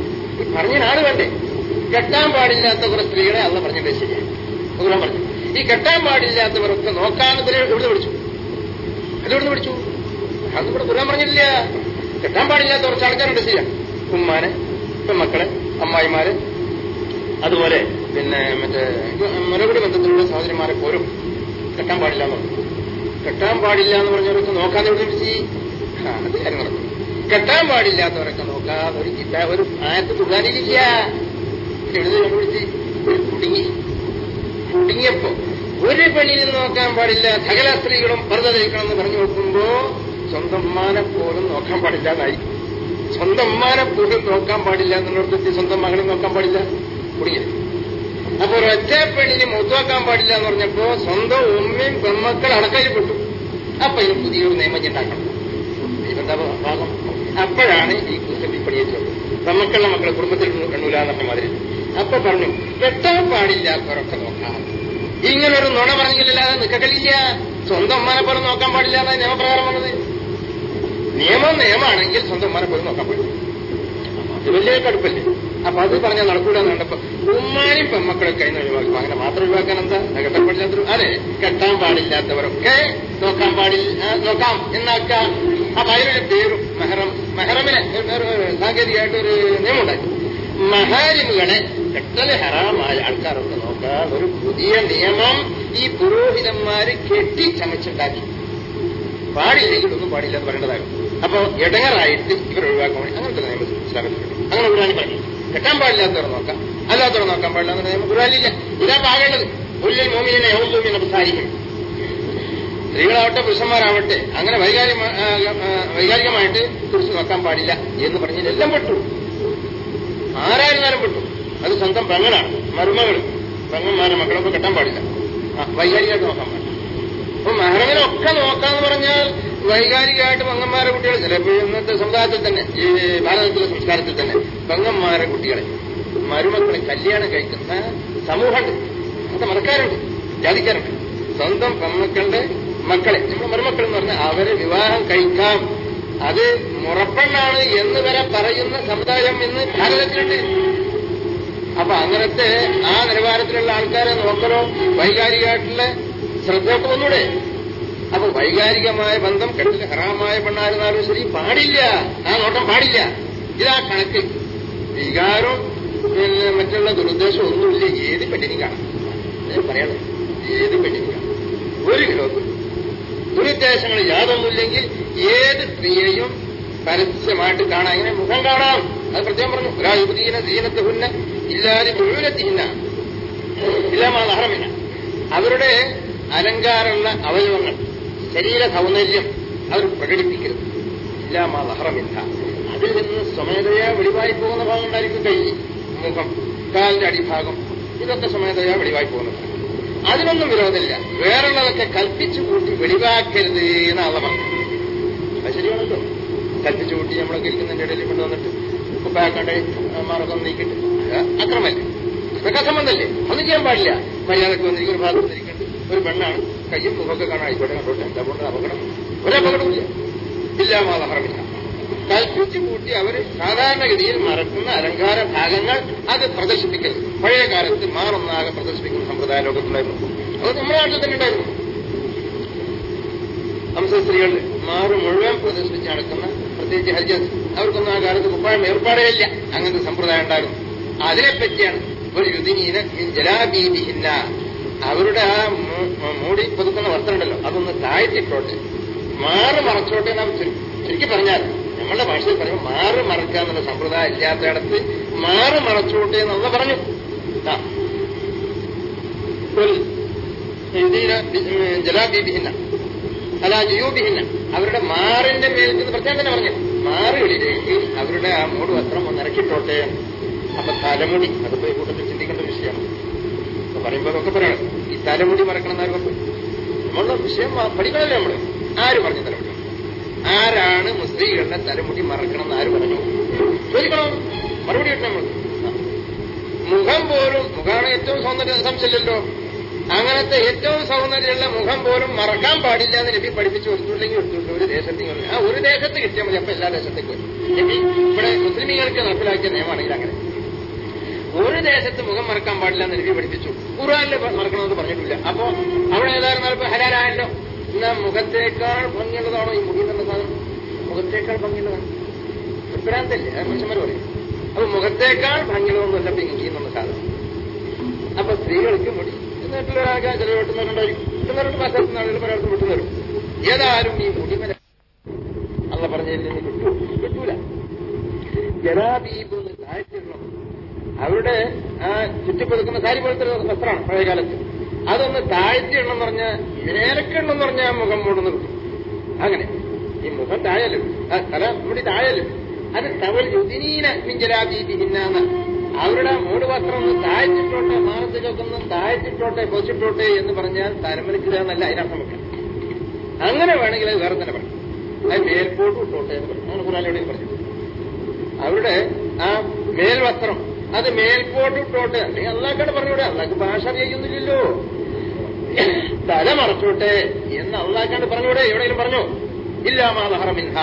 ഈ പറഞ്ഞതിനാണ് വേണ്ടേ? കെട്ടാൻ പാടില്ലാത്ത കുറെ സ്ത്രീകളെ അള്ള പറഞ്ഞിട്ടേ ശരിയാണ്. ഖുർആൻ പറഞ്ഞു ഈ കെട്ടാൻ പാടില്ലാത്തവരൊക്കെ നോക്കാനതിനെ എവിടെ പിടിച്ചു? അതെവിടുന്ന് പിടിച്ചു? അതിവിടെ ഖുർആൻ പറഞ്ഞില്ല. കെട്ടാൻ പാടില്ലാത്ത കുറച്ച് ആൾക്കാരുണ്ട് ശരിയാണ്. ഉമ്മാനെ, പെൺമക്കളെ, അമ്മായിമാരെ, അതുപോലെ പിന്നെ മറ്റേ മുലകുടി ബന്ധത്തിലുള്ള സഹോദരിമാരെ പോലും കെട്ടാൻ പാടില്ല എന്ന് പറഞ്ഞു. കെട്ടാൻ പാടില്ല എന്ന് പറഞ്ഞവരൊക്കെ നോക്കാൻ എവിടെച്ച് അത് കാര്യം നടക്കും. കെട്ടാൻ പാടില്ലാത്തവരൊക്കെ നോക്കാം. ഒരു കിട്ടാ ഒരു ആയത്ത് തുകാനില്ല എഴുതി കണ്ടുപിടിച്ച് കുടുങ്ങി കുടുങ്ങിയപ്പോ ഒരു പെണ്ണിനും നോക്കാൻ പാടില്ല, സകല സ്ത്രീകളും പർദ്ദ ധരിക്കണം എന്ന് പറഞ്ഞു നോക്കുമ്പോ സ്വന്തം ഉമ്മാനെ പോലും നോക്കാൻ പാടില്ല എന്നായി. സ്വന്തം ഉമ്മാനെ പോലും നോക്കാൻ പാടില്ല എന്നുള്ളടത്തെത്തി സ്വന്തം മകളെ നോക്കാൻ പാടില്ല കുടുങ്ങിയത്. അപ്പൊ ഒരൊറ്റ പെണ്ണിന് മുത്തോക്കാൻ പാടില്ല എന്ന് പറഞ്ഞപ്പോ സ്വന്തം ഉമ്മയും പെൺമക്കൾ അടക്കയിൽപ്പെട്ടു. അപ്പൊ ഇതിന് പുതിയൊരു നിയമം ഉണ്ടാക്കണം. ഇതെന്താ ഭാഗം? അപ്പോഴാണ് ഈ കുസൃതി പണിയേറ്റത്. പെൺമക്കളുടെ മക്കളെ കുടുംബത്തിൽ എണ്ണൂല എന്നൊക്കെ മാതിരി. അപ്പൊ പറഞ്ഞു കെട്ടാൻ പാടില്ലാത്തവരൊക്കെ നോക്കാം. ഇങ്ങനൊരു നുണ പറഞ്ഞില്ലാതെ നിൽക്കലില്ല. സ്വന്തം ഉമ്മാനെ പോലും നോക്കാൻ പാടില്ല എന്നാണ് നിയമപ്രകാരം വന്നത്. നിയമം നിയമാണെങ്കിൽ സ്വന്തം ഉമ്മാനെ പോലും നോക്കാൻ പാടില്ല. അത് വലിയ കടുപ്പല്ലേ? അപ്പൊ അത് പറഞ്ഞാൽ നടക്കൂലെന്ന് കണ്ടപ്പോ ഉമ്മാനും പെൺമക്കളൊക്കെ അതിന് ഒഴിവാക്കും. അങ്ങനെ മാത്രം ഒഴിവാക്കാൻ എന്താ? കെട്ടാൻ പാടില്ലാത്തവർ അതെ കെട്ടാൻ പാടില്ലാത്തവരൊക്കെ നോക്കാൻ പാടില്ല നോക്കാം എന്നാക്കാം. അപ്പൊ അതിനൊരു പേരും മെഹറം മെഹറമിനെ സാങ്കേതികമായിട്ട് ഒരു നിയമം ഉണ്ടാക്കി. മഹാരിമുകളെ കെട്ടല് ഹറാമായ ആൾക്കാരൊക്കെ നോക്കാൻ ഒരു പുതിയ നിയമം ഈ പുരോഹിതന്മാര് കെട്ടിച്ചമച്ചുണ്ടാക്കി. പാടില്ലെങ്കിൽ ഒന്നും പാടില്ല എന്ന് പറയേണ്ടതാകും. അപ്പൊ ഇടങ്ങറായിട്ട് ഇവർ ഒഴിവാക്കാൻ വേണ്ടി അങ്ങനത്തെ നിയമം ഇസ്ലാമിലുണ്ട്. അങ്ങനെ ഖുർആനിൽ പറഞ്ഞു കെട്ടാൻ പാടില്ലാത്തവർ നോക്കാം, അല്ലാത്തവർ നോക്കാൻ പാടില്ല എന്ന നിയമം ഖുർആനിലില്ല. ഇതാ പാകേണ്ടത്. ഉള്ളിൽ മോമിനെ യൗദൂമിനെ പ്രസാരിക്കും. സ്ത്രീകളാവട്ടെ പുരുഷന്മാരാവട്ടെ അങ്ങനെ വൈകാരിക വൈകാരികമായിട്ട് കുറിച്ച് നോക്കാൻ പാടില്ല എന്ന് പറഞ്ഞതിലെല്ലാം പെട്ടു. ആരായിരുന്നാലും പെട്ടു. അത് സ്വന്തം പെങ്ങളാണ്, മരുമകൾ, പെങ്ങന്മാരെ മക്കളൊക്കെ കെട്ടാൻ പാടില്ല, വൈകാരികമായിട്ട് നോക്കാൻ പാടില്ല. അപ്പൊ മെഹറമിനൊക്കെ നോക്കാന്ന് പറഞ്ഞാൽ വൈകാരികമായിട്ട് പെങ്ങന്മാരെ കുട്ടികൾ ചിലപ്പോൾ ഇന്നത്തെ സമുദായത്തിൽ തന്നെ ഈ ഭാരതത്തിലെ സംസ്കാരത്തിൽ തന്നെ പെങ്ങന്മാരെ കുട്ടികളെ മരുമക്കളെ കല്യാണം കഴിക്കുന്ന സമൂഹമുണ്ട്. അങ്ങനത്തെ മതക്കാരുണ്ട്, ജാതിക്കാരുണ്ട്. സ്വന്തം പെൺമക്കളുടെ മക്കളെ നമ്മൾ മരുമക്കൾ എന്ന് പറഞ്ഞാൽ അവരെ വിവാഹം കഴിക്കാം, അത് മുറപ്പെണ്ണാണ് എന്ന് വരെ പറയുന്ന സമുദായം ഇന്ന് ഭാരതത്തിലുണ്ട്. അപ്പൊ അങ്ങനത്തെ ആ നിലവാരത്തിലുള്ള ആൾക്കാരെ നോക്കലോ വൈകാരികമായിട്ടുള്ള ശ്രദ്ധയൊക്കെ ഒന്നൂടെ. അപ്പൊ വൈകാരികമായ ബന്ധം കെട്ടിൽ ഹറാമായ പെണ്ണായിരുന്നാലും ശരി പാടില്ല, ആ നോട്ടം പാടില്ല. ഇതാ കണക്ക്. വികാരം പിന്നെ മറ്റുള്ള ദുരുദ്ദേശം ഒന്നുമില്ല. ഏത് പെണ്ണിനും കാണാം, പറയണം, ഏത് പെണ്ണിനും കാണാം. ഒരു കിലോ ദുരുദ്ദേശങ്ങൾ യാതൊന്നുമില്ലെങ്കിൽ ഏത് സ്ത്രീയെയും പരസ്യമായിട്ട് കാണാം. ഇങ്ങനെ മുഖം കാണാം. അത് പ്രത്യേകം പറഞ്ഞു. ഒരായുധീന ദീനത്തുന്ന ഇല്ലാതെ മുഴുവനെത്തില്ല ഇല്ലാമാ ഹറമില്ല. അവരുടെ അലങ്കാരമുള്ള അവയവങ്ങൾ, ശരീര സൗന്ദര്യം അവർ പ്രകടിപ്പിക്കരുത്. ഇല്ലാമാ ഹറമില്ല. അതിൽ നിന്ന് സ്വമേധയാ വെളിവായി പോകുന്ന ഭാഗം ഉണ്ടായിരിക്കും. കൈ, മുഖം, കാലിന്റെ അടിഭാഗം, ഇതൊക്കെ സ്വമേധയാ വെളിവായി പോകുന്നത്. അതിനൊന്നും വിരോധമില്ല. വേറുള്ളതൊക്കെ കൽപ്പിച്ചു കൂട്ടി വെളിവാക്കരുത് എന്നാണ് പറഞ്ഞു. അത് ശരിയാണല്ലോ. കൽപ്പിച്ചു കൂട്ടി നമ്മളൊക്കെ ഇരിക്കുന്നതിന്റെ ഇടയിൽ കൊണ്ടുവന്നിട്ട് കുപ്പാക്കണ്ടേ മാർഗം നീക്കിട്ട് അക്രമല്ലേ, അതൊക്കെ അസംബന്ധല്ലേ? ഒന്നും ചെയ്യാൻ പാടില്ല. മര്യാദക്ക് വന്നിരിക്കും. ഒരു ഭാഗത്ത് വന്നിരിക്കുന്നുണ്ട്, ഒരു പെണ്ണാണ്, കയ്യും മുഖമൊക്കെ കാണാൻ ആയിക്കോട്ടെ, കണ്ടോട്ടെ, എന്താ കൊണ്ട് അപകടം? ഒരപകടമില്ല. ഇല്ലാമാ ഹറമില്ല. കൽപ്പിച്ചു കൂട്ടി അവർ സാധാരണഗതിയിൽ മറക്കുന്ന അലങ്കാര ഭാഗങ്ങൾ അത് പ്രദർശിപ്പിക്കരുത്. പഴയ കാലത്ത് മാറൊന്നാകെ പ്രദർശിപ്പിക്കുന്ന സമ്പ്രദായ ലോകത്തുണ്ടായിരുന്നു. അത് നമ്മുടെ നാട്ടിൽ തന്നെ ഉണ്ടായിരുന്നു. ഹംസ സ്ത്രീകളിൽ മാറ് മുഴുവൻ പ്രദർശിപ്പിച്ച് നടക്കുന്ന, പ്രത്യേകിച്ച് ഹജ്ജസ്, അവർക്കൊന്നും ആ കാലത്ത് കുപ്പായം ഏർപ്പാടേ ഇല്ല. അങ്ങനത്തെ സമ്പ്രദായം ഉണ്ടായിരുന്നു. അതിനെപ്പറ്റിയാണ് ഒരു യുദിനീന ജലാബീബിഹിന്ന, അവരുടെ ആ മൂടി പൊതുക്കുന്ന വസ്ത്രം ഉണ്ടല്ലോ അതൊന്ന് താഴ്ത്തിട്ടോട്ടെ, മാറ് മറച്ചോട്ടെ എന്നാണ് ശരിക്കും പറഞ്ഞാൽ. നമ്മളുടെ ഭാഷയിൽ പറയുമ്പോൾ മാറ് മറക്കുക എന്നുള്ള സമ്പ്രദായം ഇല്ലാത്തയിടത്ത് മാറ് മറച്ചോട്ടെ എന്നുള്ള പറഞ്ഞു. ജലാബീബിഹിന്ന അല്ല ജയൂബിഹിന്ന, അവരുടെ മാറിന്റെ മേലിൽ നിന്ന് പ്രത്യേകം തന്നെ പറഞ്ഞു. മാറുകളിലേക്ക് അവരുടെ ആ മൂട് വസ്ത്രം ഒന്ന് ഇറക്കിട്ടോട്ടെ. അപ്പൊ തലമുടി, അതിപ്പോ ഈ കൂട്ടത്തിൽ ചിന്തിക്കേണ്ട വിഷയമാണ്. അപ്പൊ പറയുമ്പോ അതൊക്കെ പറയണം. ഈ തലമുടി മറക്കണം എന്നാരും നമ്മളുടെ വിഷയം പഠിക്കണമല്ലേ നമ്മള്. ആര് പറഞ്ഞു തലമുടി? ആരാണ് മുസ്ലിങ്ങളുടെ തലമുടി മറക്കണം എന്ന് ആര് പറഞ്ഞു? ചോദിക്കണം, മറുപടി കിട്ടണം നമ്മൾ. മുഖം പോലും, മുഖമാണ് ഏറ്റവും സൗന്ദര്യ സംശയമില്ലല്ലോ. അങ്ങനത്തെ ഏറ്റവും സൗന്ദര്യമുള്ള മുഖം പോലും മറക്കാൻ പാടില്ല എന്ന് നബി പഠിപ്പിച്ച് കൊടുത്തിട്ടുണ്ടെങ്കിൽ എടുത്തിട്ടുണ്ട്. ഒരു ദേശത്ത് ആ ഒരു ദേശത്ത് കിട്ടിയാൽ മതി, അപ്പൊ എല്ലാ ദേശത്തേക്ക് വരും. നബി ഇവിടെ മുസ്ലിമീങ്ങൾക്ക് നടപ്പിലാക്കിയ നിയമമാണെങ്കിൽ അങ്ങനെ ഒരു ദേശത്ത് മുഖം മറക്കാൻ പാടില്ല എന്ന് നബി പഠിപ്പിച്ചു. ഖുർആനിൽ മറക്കണമെന്ന് പറഞ്ഞിട്ടില്ല. അപ്പൊ അവിടെ ഏതായിരുന്നാലും ഇപ്പൊ ഹലാലായല്ലോ. എന്നാ മുഖത്തേക്കാൾ ഭംഗിയുള്ളതാണോ ഈ മുടി എന്ന സാധനം? മുഖത്തേക്കാൾ ഭംഗിയുള്ളതാണ്. ഭ്രാന്തല്ലേ അത് മനുഷ്യന്മാർ പറയും. അപ്പൊ മുഖത്തേക്കാൾ ഭംഗിയുള്ളതൊന്നുമല്ല ഇപ്പൊ ഇഞ്ചി എന്നുള്ള സാധനം. അപ്പൊ സ്ത്രീകൾക്ക് മുടി എന്നിട്ടുള്ളൊരാകെ ചില വെട്ടുന്നവരുണ്ടായിരിക്കും. വെട്ടുന്നവരുടെ പാശ്ചാത്യ നാളുകൾ പലയിടത്തും വെട്ടുന്നവരും. ഏതായാലും ഈ മുടിമല അള്ള പറഞ്ഞതിൽ നിന്ന് കിട്ടൂ കിട്ടൂല. ജലാബീബ് താഴ്ത്തിടണം. അവരുടെ ആ ചുറ്റിപ്പതുക്കുന്ന സാരി പോലത്തെ വസ്ത്രമാണ് പഴയകാലത്ത്. അതൊന്ന് താഴ്ത്തിടണം എന്ന് പറഞ്ഞാൽ മേലക്കിടണം എന്ന് പറഞ്ഞാൽ മുഖം മൂടുന്ന് കിട്ടും. അങ്ങനെ ഈ മുഖം താഴലും തല മുടി താഴലും അത് തവൽ യുദിനീന മിഞ്ചലാബീബിഹിന്നാന്ന് അവരുടെ മൂട് വസ്ത്രം ഒന്ന് താഴ്ത്തിട്ടോട്ടെ, മാനസികമൊക്കെ താഴ്ത്തിട്ടോട്ടെ, പൊച്ചിട്ടോട്ടെ എന്ന് പറഞ്ഞാൽ തലമലിക്കുക എന്നല്ല അതിനർത്ഥം വെക്കാം. അങ്ങനെ വേണമെങ്കിൽ അത് വേറെ തന്നെ പറയും. അത് മേൽപോട്ട് ഇട്ടോട്ടെ എന്ന് പറയും. അങ്ങനെ ഖുർആനിൽ എവിടെയും പറഞ്ഞു. അവരുടെ ആ മേൽവസ്ത്രം അത് മേൽപോട്ട് ഇട്ടോട്ടെ, അല്ലെങ്കിൽ അള്ളാഹ്ക്കാട് പറഞ്ഞൂടെ, അള്ളാഹ്ക്ക് ഭാഷ അറിയിക്കുന്നില്ലല്ലോ. തല മറച്ചോട്ടെ എന്ന് അള്ളാഹ്ക്കാട് പറഞ്ഞൂടെ, എവിടെയെങ്കിലും പറഞ്ഞോ? ഇല്ലാമാ ദഹറ മിൻഹ.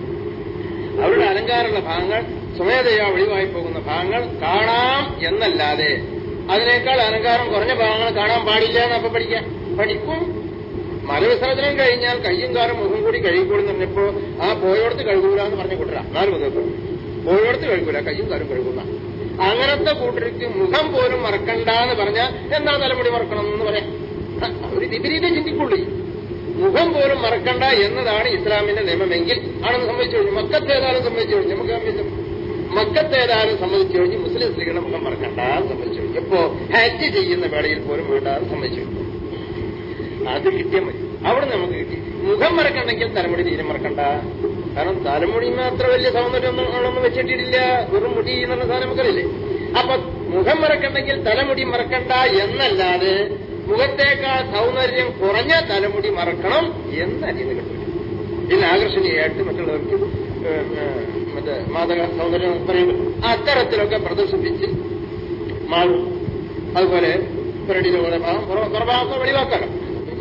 അവരുടെ അലങ്കാരമുള്ള ഭാഗങ്ങൾ സ്വമേധയാ ഒഴിവായി പോകുന്ന ഭാഗങ്ങൾ കാണാം എന്നല്ലാതെ അതിനേക്കാൾ അലങ്കാരം കുറഞ്ഞ ഭാഗങ്ങൾ കാണാൻ പാടില്ല എന്ന് അപ്പൊ പഠിക്കാം. പഠിക്കും. മലവിസർജനം കഴിഞ്ഞാൽ കയ്യും കാലും മുഖം കൂടി കഴുകിക്കൂടെന്ന് പറഞ്ഞപ്പോ ആ പോയോടത്ത് കഴുകൂല എന്ന് പറഞ്ഞ കൂട്ടരാ. നാല് മുഖത്ത് പോയോടത്ത് കഴുകൂല, കയ്യും കാലും കഴുകുന്ന അങ്ങനത്തെ കൂട്ടർക്ക് മുഖം പോലും മറക്കണ്ട എന്ന് പറഞ്ഞാൽ എന്താ തലമുടി മറക്കണം എന്ന് പറയാം. ഒരു വിപരീതം ചിന്തിക്കുള്ളൂ. മുഖം പോലും മറക്കണ്ട എന്നതാണ് ഇസ്ലാമിന്റെ നിയമമെങ്കിൽ ആണെന്ന് സംബന്ധിച്ചു കഴിഞ്ഞു. മക്കത്തേതാലും സംബന്ധിച്ചു കഴിഞ്ഞു. നമുക്ക് മക്കത്തേതാലും സംബന്ധിച്ചു കഴിഞ്ഞ് മുസ്ലിം സ്ത്രീകളുടെ മുഖം മറക്കണ്ട സംബന്ധിച്ചു കഴിഞ്ഞു. എപ്പോ ഹാജ് ചെയ്യുന്ന വേളയിൽ പോലും വേണ്ടാതെ സംബന്ധിച്ചു കഴിഞ്ഞു. അത് കിട്ടിയാൽ മതി. അവിടെ നമുക്ക് കിട്ടി. മുഖം മറക്കണ്ടെങ്കിൽ തലമുടി തീരെ മറക്കണ്ട. കാരണം തലമുടി അത്ര വലിയ സൗന്ദര്യമൊന്നും വെച്ചിട്ടില്ല. വെറും മുടി എന്നുള്ള സാധനം നമുക്കറിയില്ലേ. അപ്പൊ മുഖം മറക്കണ്ടെങ്കിൽ തലമുടി മറക്കണ്ട എന്നല്ലാതെ മുഖത്തേക്കാൾ സൗന്ദര്യം കുറഞ്ഞ തലമുടി മറക്കണം എന്ന് അനിയത് കിട്ടില്ല. ഇതിന് ആകർഷണീയമായിട്ട് മറ്റുള്ളവർക്ക് മറ്റേ മാതക സൗന്ദര്യം പറയുമ്പോൾ അത്തരത്തിലൊക്കെ പ്രദർശിപ്പിച്ച് മാറും. അതുപോലെ പുരടിയുടെ പോലെ ഭാഗം പുറഭാഗമൊക്കെ വെളിവാക്കാലോ.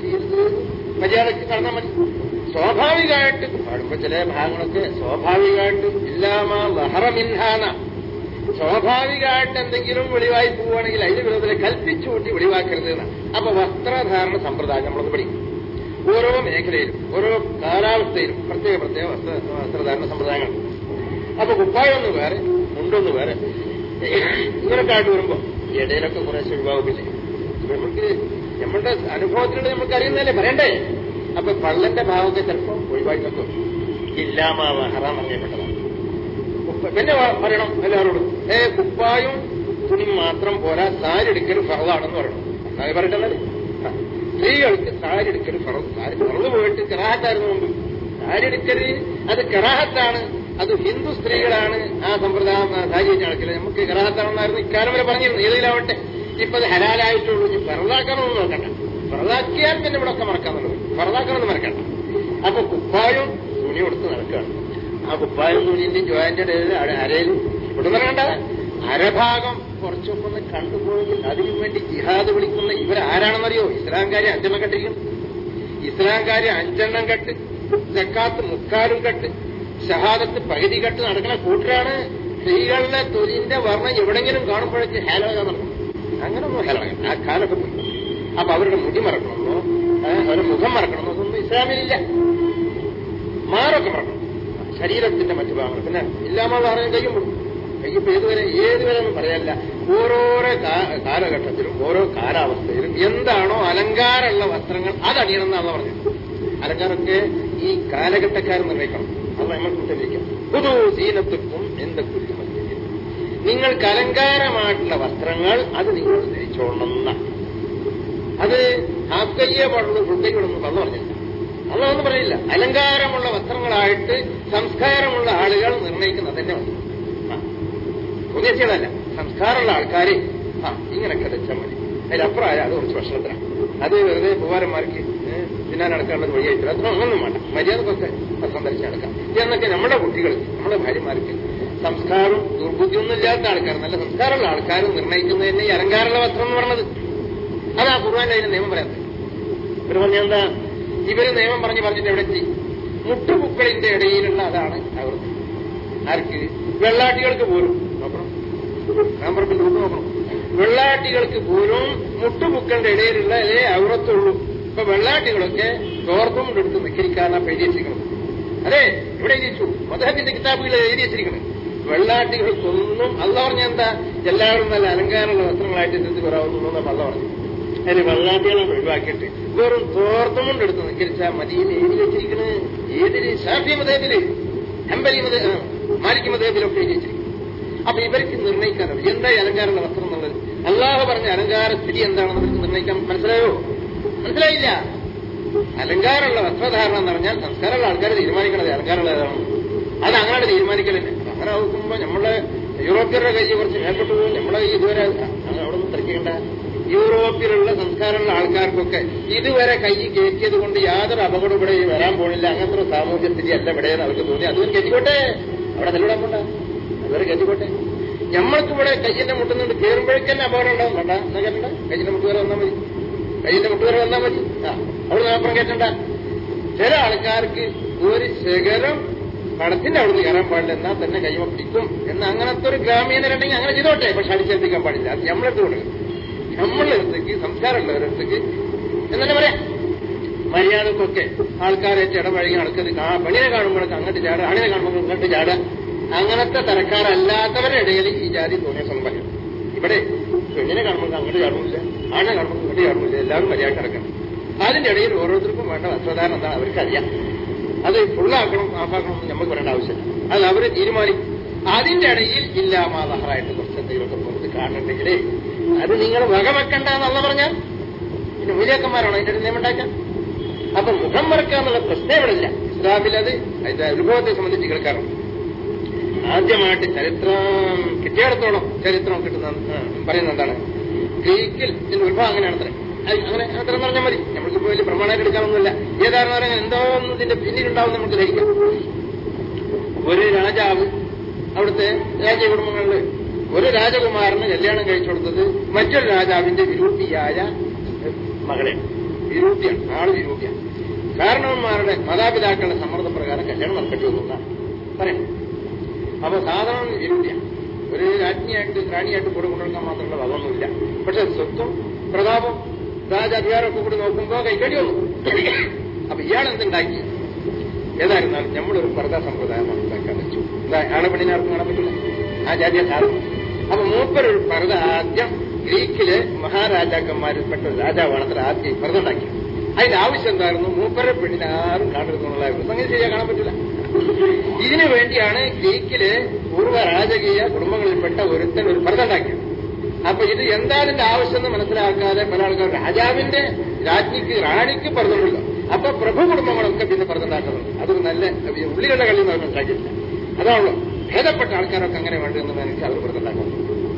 മര്യാദക്ക് കാണാൻ മതി. സ്വാഭാവികമായിട്ട് പാടുമ്പോ ചില ഭാഗങ്ങളൊക്കെ സ്വാഭാവികമായിട്ട് ഇല്ലാമാ ദഹറ മിൻഹാന സ്വാഭാവികമായിട്ട് എന്തെങ്കിലും വെളിവായി പോവുകയാണെങ്കിൽ അതിന് വിരോധത്തിൽ കൽപ്പിച്ചുകൂട്ടി വെളിവാക്കരുത് എന്നാണ്. അപ്പൊ വസ്ത്രധാരണ സമ്പ്രദായം നമ്മളൊന്ന് പഠിക്കും. ഓരോ മേഖലയിലും ഓരോ കാലാവസ്ഥയിലും പ്രത്യേക പ്രത്യേക വസ്ത്ര വസ്ത്രധാരണ സമ്പ്രദായങ്ങൾ. അപ്പൊ കുപ്പായൊന്ന് വേറെ, മുണ്ടൊന്ന് വേറെ. ഇങ്ങനൊക്കെ ആയിട്ട് വരുമ്പോ ഇടയിലൊക്കെ കുറേശ്ശെ ഒഴിവാകുകയും ചെയ്യും. നമുക്ക് നമ്മളുടെ അനുഭവത്തിലൂടെ നമുക്ക് അറിയുന്നതല്ലേ പറയണ്ടേ. അപ്പൊ പള്ളന്റെ ഭാവമൊക്കെ ചിലപ്പോ ഒഴിവാക്കിയൊക്കെ ഇല്ലാമാ ഹറാം അറിയപ്പെട്ടതാണ്. പിന്നെ പറയണം എല്ലാവരോടും, ഏ കുപ്പായും തുണി മാത്രം പോരാ, സാരി എടുക്കൽ ഫറദാണെന്ന് പറയണം. അത് പറയട്ടെ. സ്ത്രീകൾക്ക് സാരി എടുക്കൽ ഫറദ്. സാരി ഫറദ് പോയിട്ട് കറാഹത്തായിരുന്നു മുമ്പ്. സാരി എടുക്കൽ അത് കറാഹത്താണ്. അത് ഹിന്ദു സ്ത്രീകളാണ് ആ സമ്പ്രദായം സാരി നടക്കല്. നമുക്ക് കറാഹത്താണെന്നായിരുന്നു ഇക്കാലം വരെ പറഞ്ഞിരുന്നു. ഏതിലാവട്ടെ ഇപ്പൊ അത് ഹലാലായിട്ടുള്ളൂ. ഇനി ഫറദാക്കണമെന്ന് നോക്കണ്ട. ഫറദാക്കിയാൽ പിന്നെ ഇവിടെ ഒക്കെ മറക്കാന്നുള്ളത്. ഫറദാക്കണമെന്ന് മറക്കണ്ട. അപ്പൊ കുപ്പായും തുണി കൊടുത്ത് നടക്കുകയാണ്. ആ കുപ്പായും തുണിന്റെയും ജോയിന്റെ ഇടയിൽ അരയിൽ ഇവിടെ നിറങ്ങണ്ട. അരഭാഗം കുറച്ചൊക്കെ ഒന്ന് കണ്ടുപോയെങ്കിൽ അതിനു വേണ്ടി ജിഹാദ് വിളിക്കുന്ന ഇവരാരാണെന്നറിയോ? ഇസ്ലാംകാരി അഞ്ചെണ്ണം കെട്ടിരിക്കുന്നു. ഇസ്ലാംകാരി അഞ്ചെണ്ണം കെട്ട്, സക്കാത്ത് മുക്കാലും കെട്ട്, ഷഹാദത്ത് പകുതി കെട്ട് നടക്കുന്ന കൂട്ടരാണ്. സ്ത്രീകളുടെ തൊലിന്റെ വർണ്ണം എവിടെങ്കിലും കാണുമ്പോഴേക്ക് ഹേലോക നടക്കും. അങ്ങനൊന്നും ഹേലോക ആ കാലൊക്കെ പോയി. അപ്പൊ അവരുടെ മുടി മറക്കണമെന്നോ അവരുടെ മുഖം മറക്കണമെന്നോ ഒന്നും ഇസ്ലാമിലില്ല. മാറൊക്കെ മറക്കണം. ശരീരത്തിന്റെ മറ്റു ഭാഗങ്ങൾ പിന്നെ ഇല്ലാമ പറയാൻ കഴിയുമ്പോൾ കഴിയുമ്പോൾ ഏതുവരെ ഏതുവരെ ഒന്നും പറയാനില്ല. ഓരോരോ കാലഘട്ടത്തിലും ഓരോ കാലാവസ്ഥയിലും എന്താണോ അലങ്കാരമുള്ള വസ്ത്രങ്ങൾ അതണിയണമെന്നാണ് പറഞ്ഞത്. അലങ്കാരമൊക്കെ ഈ കാലഘട്ടക്കാർ നിർണ്ണയിക്കണം. അത് നമ്മൾ കുറ്റലിരിക്കാം. പുതു സീനത്തുക്കും എന്തൊക്കെ നിങ്ങൾക്ക് അലങ്കാരമായിട്ടുള്ള വസ്ത്രങ്ങൾ അത് നിങ്ങൾ ധരിച്ചോളണം എന്നാണ്. അത് ഹാക്കയ്യെ പാടുള്ളൂ, ഫുൾക്കൈയോടൊന്നും കള്ളു പറഞ്ഞില്ല. അതൊന്നും പറയില്ല. അലങ്കാരമുള്ള വസ്ത്രങ്ങളായിട്ട് സംസ്കാരമുള്ള ആളുകൾ നിർണ്ണയിക്കുന്നത് തന്നെ വന്നു. ഉദ്ദേശിച്ചതല്ല. സംസ്കാരമുള്ള ആൾക്കാരെ ആ ഇങ്ങനെയൊക്കെ ധരിച്ചാൽ മതി. അതിലപ്പുറമായ അത് കുറച്ച് ഭക്ഷണത്തിനാണ്. അത് വെറുതെ പൂവാരന്മാർക്ക് തിന്നാൻ നടക്കാനുള്ളത് വഴിയായിട്ടില്ല. അത്ര ഒന്നും വേണ്ട. മര്യാദക്കൊക്കെ വസ്ത്രം ധരിച്ച് നടക്കാം എന്നൊക്കെ നമ്മുടെ കുട്ടികൾക്ക് നമ്മുടെ ഭാര്യമാർക്ക് സംസ്കാരവും ദുർബുദ്ധിയൊന്നും ഇല്ലാത്ത ആൾക്കാർ, നല്ല സംസ്കാരമുള്ള ആൾക്കാർ നിർണ്ണയിക്കുന്നത് തന്നെ ഈ അലങ്കാരമുള്ള വസ്ത്രം എന്ന് പറഞ്ഞത്. അതാ ഖുർആനിൽ അതിന്റെ നിയമം പറയാത്തത്. ഇവർ പറഞ്ഞെന്താ? ഇവര് നിയമം പറഞ്ഞ് പറഞ്ഞിട്ട് എവിടെ എത്തി? മുട്ടുപുക്കളിന്റെ ഇടയിലുള്ള അതാണ് അവർ. ആർക്ക്? വെള്ളാട്ടികൾക്ക് പോലും നോക്കണം. നമ്പർപ്പിൽ നോക്കണം. വെള്ളാട്ടികൾക്ക് പോലും മുട്ടുപുക്കളുടെ ഇടയിലുള്ള ഇതേ ഔറത്തുള്ളൂ. ഇപ്പൊ വെള്ളാട്ടികളൊക്കെ തോർത്തും എടുത്ത് നിൽക്കാനാ എഴുതി വെച്ചിരിക്കുന്നത്. അതെ, ഇവിടെ എഴുതിച്ചു. മദ്ഹബിന്റെ കിതാബുകളിൽ എഴുതി വെച്ചിരിക്കുന്നത്. വെള്ളാട്ടികൾക്കൊന്നും അല്ല പറഞ്ഞ എന്താ? എല്ലാവരും നല്ല അലങ്കാരമുള്ള വസ്ത്രങ്ങളായിട്ട് എത്തി വരാവുന്നു നമ്മൾ അല്ല പറഞ്ഞു. അതിന് വെള്ളാട്ടികളെ ഒഴിവാക്കിയിട്ട് വെറും തോർത്തുമുണ്ടെടുത്ത് നിൽക്കരിച്ചാൽ മതിയിൽ എഴുതി വെച്ചിരിക്കുന്നത് ഏതില് ഷാഫി മതേബില് ഹംബലി മതേ മാലിക് മതേബിലൊക്കെ എഴുതി വെച്ചിരിക്കുന്നു. അപ്പൊ ഇവർക്ക് നിർണ്ണയിക്കാനോ എന്താ അലങ്കാരമുള്ള വസ്ത്രം എന്നുള്ളത് അല്ലാഹു പറഞ്ഞ അലങ്കാര സ്ഥിതി എന്താണെന്ന് അവർക്ക് നിർണ്ണയിക്കാൻ മനസ്സിലായോ? മനസ്സിലായില്ല. അലങ്കാരമുള്ള വസ്ത്രധാരണം എന്ന് പറഞ്ഞാൽ സംസ്കാരമുള്ള ആൾക്കാർ തീരുമാനിക്കണത് അലങ്കാരമുള്ള ഏതാണ്. അത് അങ്ങനെ തീരുമാനിക്കലില്ല. അങ്ങനെ നോക്കുമ്പോ നമ്മളെ യൂറോപ്യരുടെ കൈ കുറച്ച് മേൽപ്പെട്ടു പോകും. നമ്മളെ കൈ ഇതുവരെ അവിടെ നിന്ന് തിരക്കേണ്ട. യൂറോപ്പിലുള്ള സംസ്കാരമുള്ള ആൾക്കാർക്കൊക്കെ ഇതുവരെ കൈ കയറ്റിയത് കൊണ്ട് യാതൊരു അപകടം ഇവിടെ വരാൻ പോണില്ല. അങ്ങനത്തെ ഒരു സാമൂഹ്യ സ്ഥിതി അല്ല ഇവിടെയെന്ന് അവർക്ക് തോന്നി. അതും കെറ്റിക്കോട്ടെ, അവിടെ നെല്ലിടാൻ പോണ്ട, അതുവരെ കെറ്റിക്കോട്ടെ. നമ്മൾക്ക് ഇവിടെ കയ്യിന്റെ മുട്ടുന്നുണ്ട് കയറുമ്പോഴേക്കന്നെ അപകടം ഉണ്ടാവും. വേണ്ട എന്നാ കേട്ടണ്ട, കയ്യിന്റെ മുട്ടുവരെ വന്നാൽ മതി, കയ്യിന്റെ മുട്ടുവരെ വന്നാൽ മതി. ആ അവിടെ നോക്കണം കേട്ടണ്ട. ചില ആൾക്കാർക്ക് ഒരു ശകലം പടത്തിന്റെ അവിടുന്ന് കയറാൻ പാടില്ല, എന്നാൽ തന്നെ കൈമ പിടിക്കും എന്ന് അങ്ങനത്തെ ഒരു ഗ്രാമീണരുണ്ടെങ്കിൽ അങ്ങനെ ചെയ്തോട്ടെ. പക്ഷെ അടിച്ചേൽപ്പിക്കാൻ പാടില്ല. അത് നമ്മളെടുത്ത് കൊടുക്കും. നമ്മളുടെ അടുത്തേക്ക് സംസ്കാരമുള്ളവരടുത്തേക്ക് എന്നെ പറയാം. മര്യാദക്കൊക്കെ ആൾക്കാരായിട്ട് ഇടപഴകി നടക്കരുത്. പെണ്ണിനെ കാണുമ്പോഴൊക്കെ അങ്ങോട്ട് ചാടുക, ആണിനെ കാണുമ്പോൾ ഇങ്ങോട്ട് ചാടുക. അങ്ങനത്തെ തരക്കാരല്ലാത്തവരുടെ ഇടയിൽ ഈ ജാതി തോന്നിയ സംഭവം. ഇവിടെ പെണ്ണിനെ കാണുമ്പോൾ അങ്ങോട്ട് ചാടുന്നില്ല, ആണിനെ കാണുമ്പോൾ ഇങ്ങോട്ട് ചാടുന്നില്ല. എല്ലാവരും മര്യാദ കിടക്കണം. അതിന്റെ ഇടയിൽ ഓരോരുത്തർക്കും വേണ്ട വസ്ത്രധാരണം എന്താണ് അവർക്കറിയാം. അത് ഫുള്ളാക്കണം ആഫാക്കണം എന്ന് നമുക്ക് പറയേണ്ട ആവശ്യമില്ല. അത് അവര് തീരുമാനിക്കും. അതിന്റെ ഇടയിൽ ഇല്ലാമാതാറായിട്ട് കുറച്ച് എന്തെങ്കിലുമൊക്കെ പുറത്ത് കാണുന്നുണ്ടെങ്കിൽ അത് നിങ്ങൾ വകവെക്കണ്ട എന്നുള്ള പറഞ്ഞാൽ പിന്നെ മൂല്യാക്കന്മാരാണോ അതിന്റെ ഒരു നിയമം ഉണ്ടാക്കാൻ? അപ്പൊ മുഖം മറക്കാന്നുള്ള പ്രശ്നം ഇവിടെ ഇല്ല. ഇസ്ലാമിൽ അത് അതിന്റെ അനുഭവത്തെ സംബന്ധിച്ച് കേൾക്കാറുണ്ട്. ആദ്യമായിട്ട് ചരിത്രം കിട്ടിയിടത്തോളം ചരിത്രം കിട്ടുന്ന പറയുന്ന എന്താണ്, ഗ്രീക്കിൽ ഇതിന്റെ ഉത്ഭവം അങ്ങനെയാണ് അത്ര അങ്ങനെ അത്ര പറഞ്ഞാൽ മതി. നമ്മൾക്കിപ്പോ വലിയ പ്രമാണമായിട്ട് എടുക്കാനൊന്നുമില്ല. ഏതാണെന്ന് പറഞ്ഞാൽ എന്തോ ഒന്നും ഇതിന്റെ പിന്നിലുണ്ടാവും നമുക്ക് ധരിക്കാം. ഒരു രാജാവ് അവിടുത്തെ രാജകുടുംബങ്ങളിൽ ഒരു രാജകുമാരന് കല്യാണം കഴിച്ചു കൊടുത്തത് മറ്റൊരു രാജാവിന്റെ വിരൂപിയായ മകളെ. വിരൂപിയാണ്, ആള് വിരൂപിയാണ്. കാരണവന്മാരുടെ മാതാപിതാക്കളുടെ സമ്മർദ്ദപ്രകാരം കല്യാണം നടക്കേണ്ടി വന്നു പറയാം. അപ്പൊ സാധാരണ വിരൂപിയാണ്. ഒരു രാജ്ഞിയായിട്ട് റാണിയായിട്ട് കൂടെ കൊണ്ടുവരാൻ മാത്രമുള്ള വകമൊന്നുമില്ല. പക്ഷെ സ്വത്തും പ്രതാപം രാജാധികാരമൊക്കെ കൂടി നോക്കുമ്പോൾ കൈക്കടി വന്നു. അപ്പൊ ഇയാളെന്തുണ്ടാക്കി? ഏതായിരുന്നാലും നമ്മളൊരു പർദ്ദ സമ്പ്രദായമാണ് ഉണ്ടാക്കാൻ വെച്ചു. എന്താ ആളെ പെണ്ണിനെ ആർക്കും കാണാൻ പറ്റില്ല, ആ ജാതിയെ സാധിക്കും. അപ്പൊ മൂപ്പരൊരു പർദ്ദ ആദ്യം ഗ്രീക്കിലെ മഹാരാജാക്കന്മാരിൽപ്പെട്ട രാജാവാണ് അത്ര ആദ്യം പർദ്ദ ഉണ്ടാക്കിയത്. അതിന്റെ ആവശ്യം എന്തായിരുന്നു? മൂപ്പരെ പെണ്ണിനെ ആരും കാണരുതെന്നുള്ളതായിരുന്നു. അങ്ങനെ ചെയ്യാൻ കാണാൻ പറ്റില്ല. ഇതിനു വേണ്ടിയാണ് ഗ്രീക്കിലെ പൂർവ്വ രാജകീയ കുടുംബങ്ങളിൽപ്പെട്ട ഒരുത്തൻ ഒരു പർദ്ദ ഉണ്ടാക്കിയത്. അപ്പൊ ഇത് എന്താ അതിന്റെ ആവശ്യം എന്ന് മനസ്സിലാക്കാതെ പല ആൾക്കാർ രാജാവിന്റെ രാജ്ഞിക്ക് റാണിക്ക് പർദ്ദുണ്ടല്ലോ. അപ്പൊ പ്രഭു കുടുംബങ്ങളൊക്കെ പിന്നെ പർദ്ദുണ്ടാക്കുന്നുണ്ട്. അതൊരു നല്ല ഉള്ളിലുള്ള കളി എന്ന് പറഞ്ഞാൽ ഉണ്ടാക്കിയില്ല. അതാണല്ലോ ഭേദപ്പെട്ട ആൾക്കാരൊക്കെ അങ്ങനെ വേണ്ടതെന്ന് എനിക്ക് അവർ പർദ്ദുണ്ടാക്കുന്നു.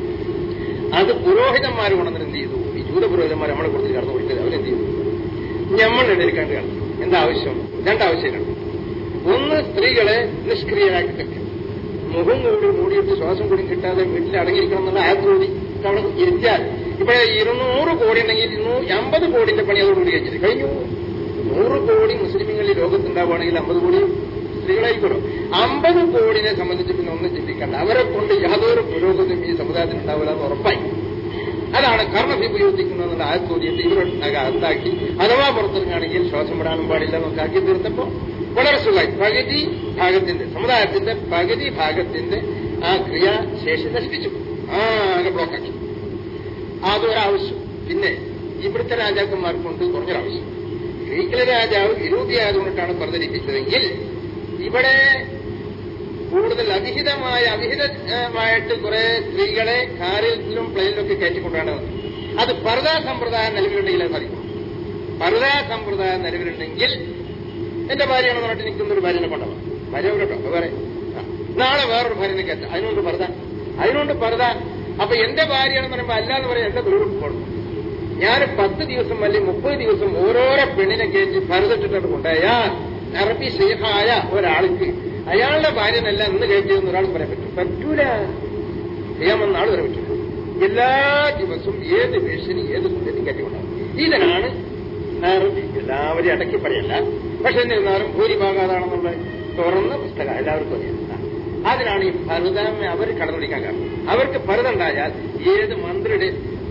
അത് പുരോഹിതന്മാർ കൊണ്ടെന്ന് എന്ത് ചെയ്തു? ഈ ജൂത പുരോഹിതന്മാർ നമ്മളെ കൊടുത്ത് കടന്നു കൊടുത്തത് അവരെന്ത് ചെയ്തു? നമ്മളുടെ ഇടയിൽ കണ്ടു കാണും. എന്താ ആവശ്യം? രണ്ടാവശ്യമാണ്. ഒന്ന്, സ്ത്രീകളെ നിഷ്ക്രിയരാക്കി വെക്കും. മുഖം കൂടി മൂടിയിട്ട് ശ്വാസം കൂടി കിട്ടാതെ വീട്ടിൽ അടങ്ങിയിരിക്കണം എന്നുള്ള ആഗ്രൂതി അവിടെ ഇരുത്തിയാൽ ഇവിടെ ഇരുന്നൂറ് കോടി ഉണ്ടെങ്കിൽ അമ്പത് കോടിന്റെ പണി അതോടുകൂടി കഴിഞ്ഞിട്ട് കഴിഞ്ഞു. നൂറ് കോടി മുസ്ലിമുകളിൽ ലോകത്തുണ്ടാവുകയാണെങ്കിൽ അമ്പത് കോടി സ്ത്രീകളായിക്കോളൂ. അമ്പത് കോടിനെ സംബന്ധിച്ച് പിന്നെ ഒന്നും ചിന്തിക്കണ്ട. അവരെ കൊണ്ട് യാതൊരു പുരോഗതിയും ഈ സമുദായത്തിൽ ഉണ്ടാവില്ല എന്ന് ഉറപ്പായി. അതാണ് കർമ്മഫി ഉപയോഗിക്കുന്നതെന്നുള്ള ആ ചോദ്യത്തെ ഇവരുടെ അകത്താക്കി അഥവാ പുറത്തിറങ്ങുകയാണെങ്കിൽ ശ്വാസം വിടാനും പാടില്ല എന്നൊക്കെ ആക്കി തീർത്തപ്പോ വളരെ സുഖമായി പകുതി ഭാഗത്തിന്റെ സമുദായത്തിന്റെ പകുതി ഭാഗത്തിന്റെ ആ ക്രിയാശേഷി നശിപ്പിച്ചു. ആകെ ബ്ലോക്കാക്കി. അതൊരാവശ്യം. പിന്നെ ഇവിടുത്തെ രാജാക്കന്മാർക്കുണ്ട് കുറഞ്ഞൊരാവശ്യം. ഗ്രീക്കിലെ രാജാവ് വിരൂപിയായതുകൊണ്ടിട്ടാണ് പ്രചരിപ്പിച്ചതെങ്കിൽ ഇവിടെ കൂടുതൽ അവിഹിതമായ അവിഹിതമായിട്ട് കുറെ സ്ത്രീകളെ കാറിലും പ്ലെയിനിലൊക്കെ കയറ്റിക്കൊണ്ടാണ് വന്നത്. അത് പർദാ സമ്പ്രദായം നിലവിലുണ്ടെങ്കിൽ അത് സാധിക്കും. പർദാ സമ്പ്രദായം നിലവിലുണ്ടെങ്കിൽ എന്റെ ഭാര്യയാണെന്ന് പറഞ്ഞിട്ട് എനിക്കൊന്നൊരു ഭാര്യനെ കൊണ്ടുപോകാം. ഭാര്യ കേട്ടോ വേറെ നാളെ വേറൊരു ഭാര്യനെ കയറ്റാം. അതിനുകൊണ്ട് പർദ അതിനുകൊണ്ട് പർദ. അപ്പൊ എന്റെ ഭാര്യയാണെന്ന് പറയുമ്പോൾ അല്ലാന്ന് പറയാം എന്റെ ദൂരം കൊടുക്കും. ഞാൻ പത്ത് ദിവസം അല്ലെങ്കിൽ മുപ്പത് ദിവസം ഓരോരോ പെണ്ണിനെ കയറ്റി പരുതിട്ടിട്ട് കൊണ്ടുപോയാൽ അറബി ഷെയ്ഖായ ഒരാൾക്ക് അയാളുടെ ഭാര്യനല്ല ഇന്ന് കയറ്റിയെന്ന് ഒരാൾക്ക് പറയാൻ പറ്റും? പറ്റൂല. ചെയ്യാമെന്ന ആൾ വരെ പറ്റൂല. എല്ലാ ദിവസവും ഏത് പേഷ്യന് ഏത് കുഞ്ഞിനും കയറ്റിക്കൊണ്ടാകും. ഇതിനാണ് അറബി. എല്ലാവരെയും അടക്കി പറയല്ല, പക്ഷെ എന്നിരുന്നാലും ഭൂരിഭാഗം അതാണെന്നുള്ള തുറന്ന പുസ്തകം എല്ലാവർക്കും അറിയാം. അതിനാണ് ഈ ഭരതം അവർ കടന്നുപിടിക്കാൻ കാരണം. അവർക്ക് ഭരതുണ്ടായാൽ ഏത് മന്ത്രിയുടെ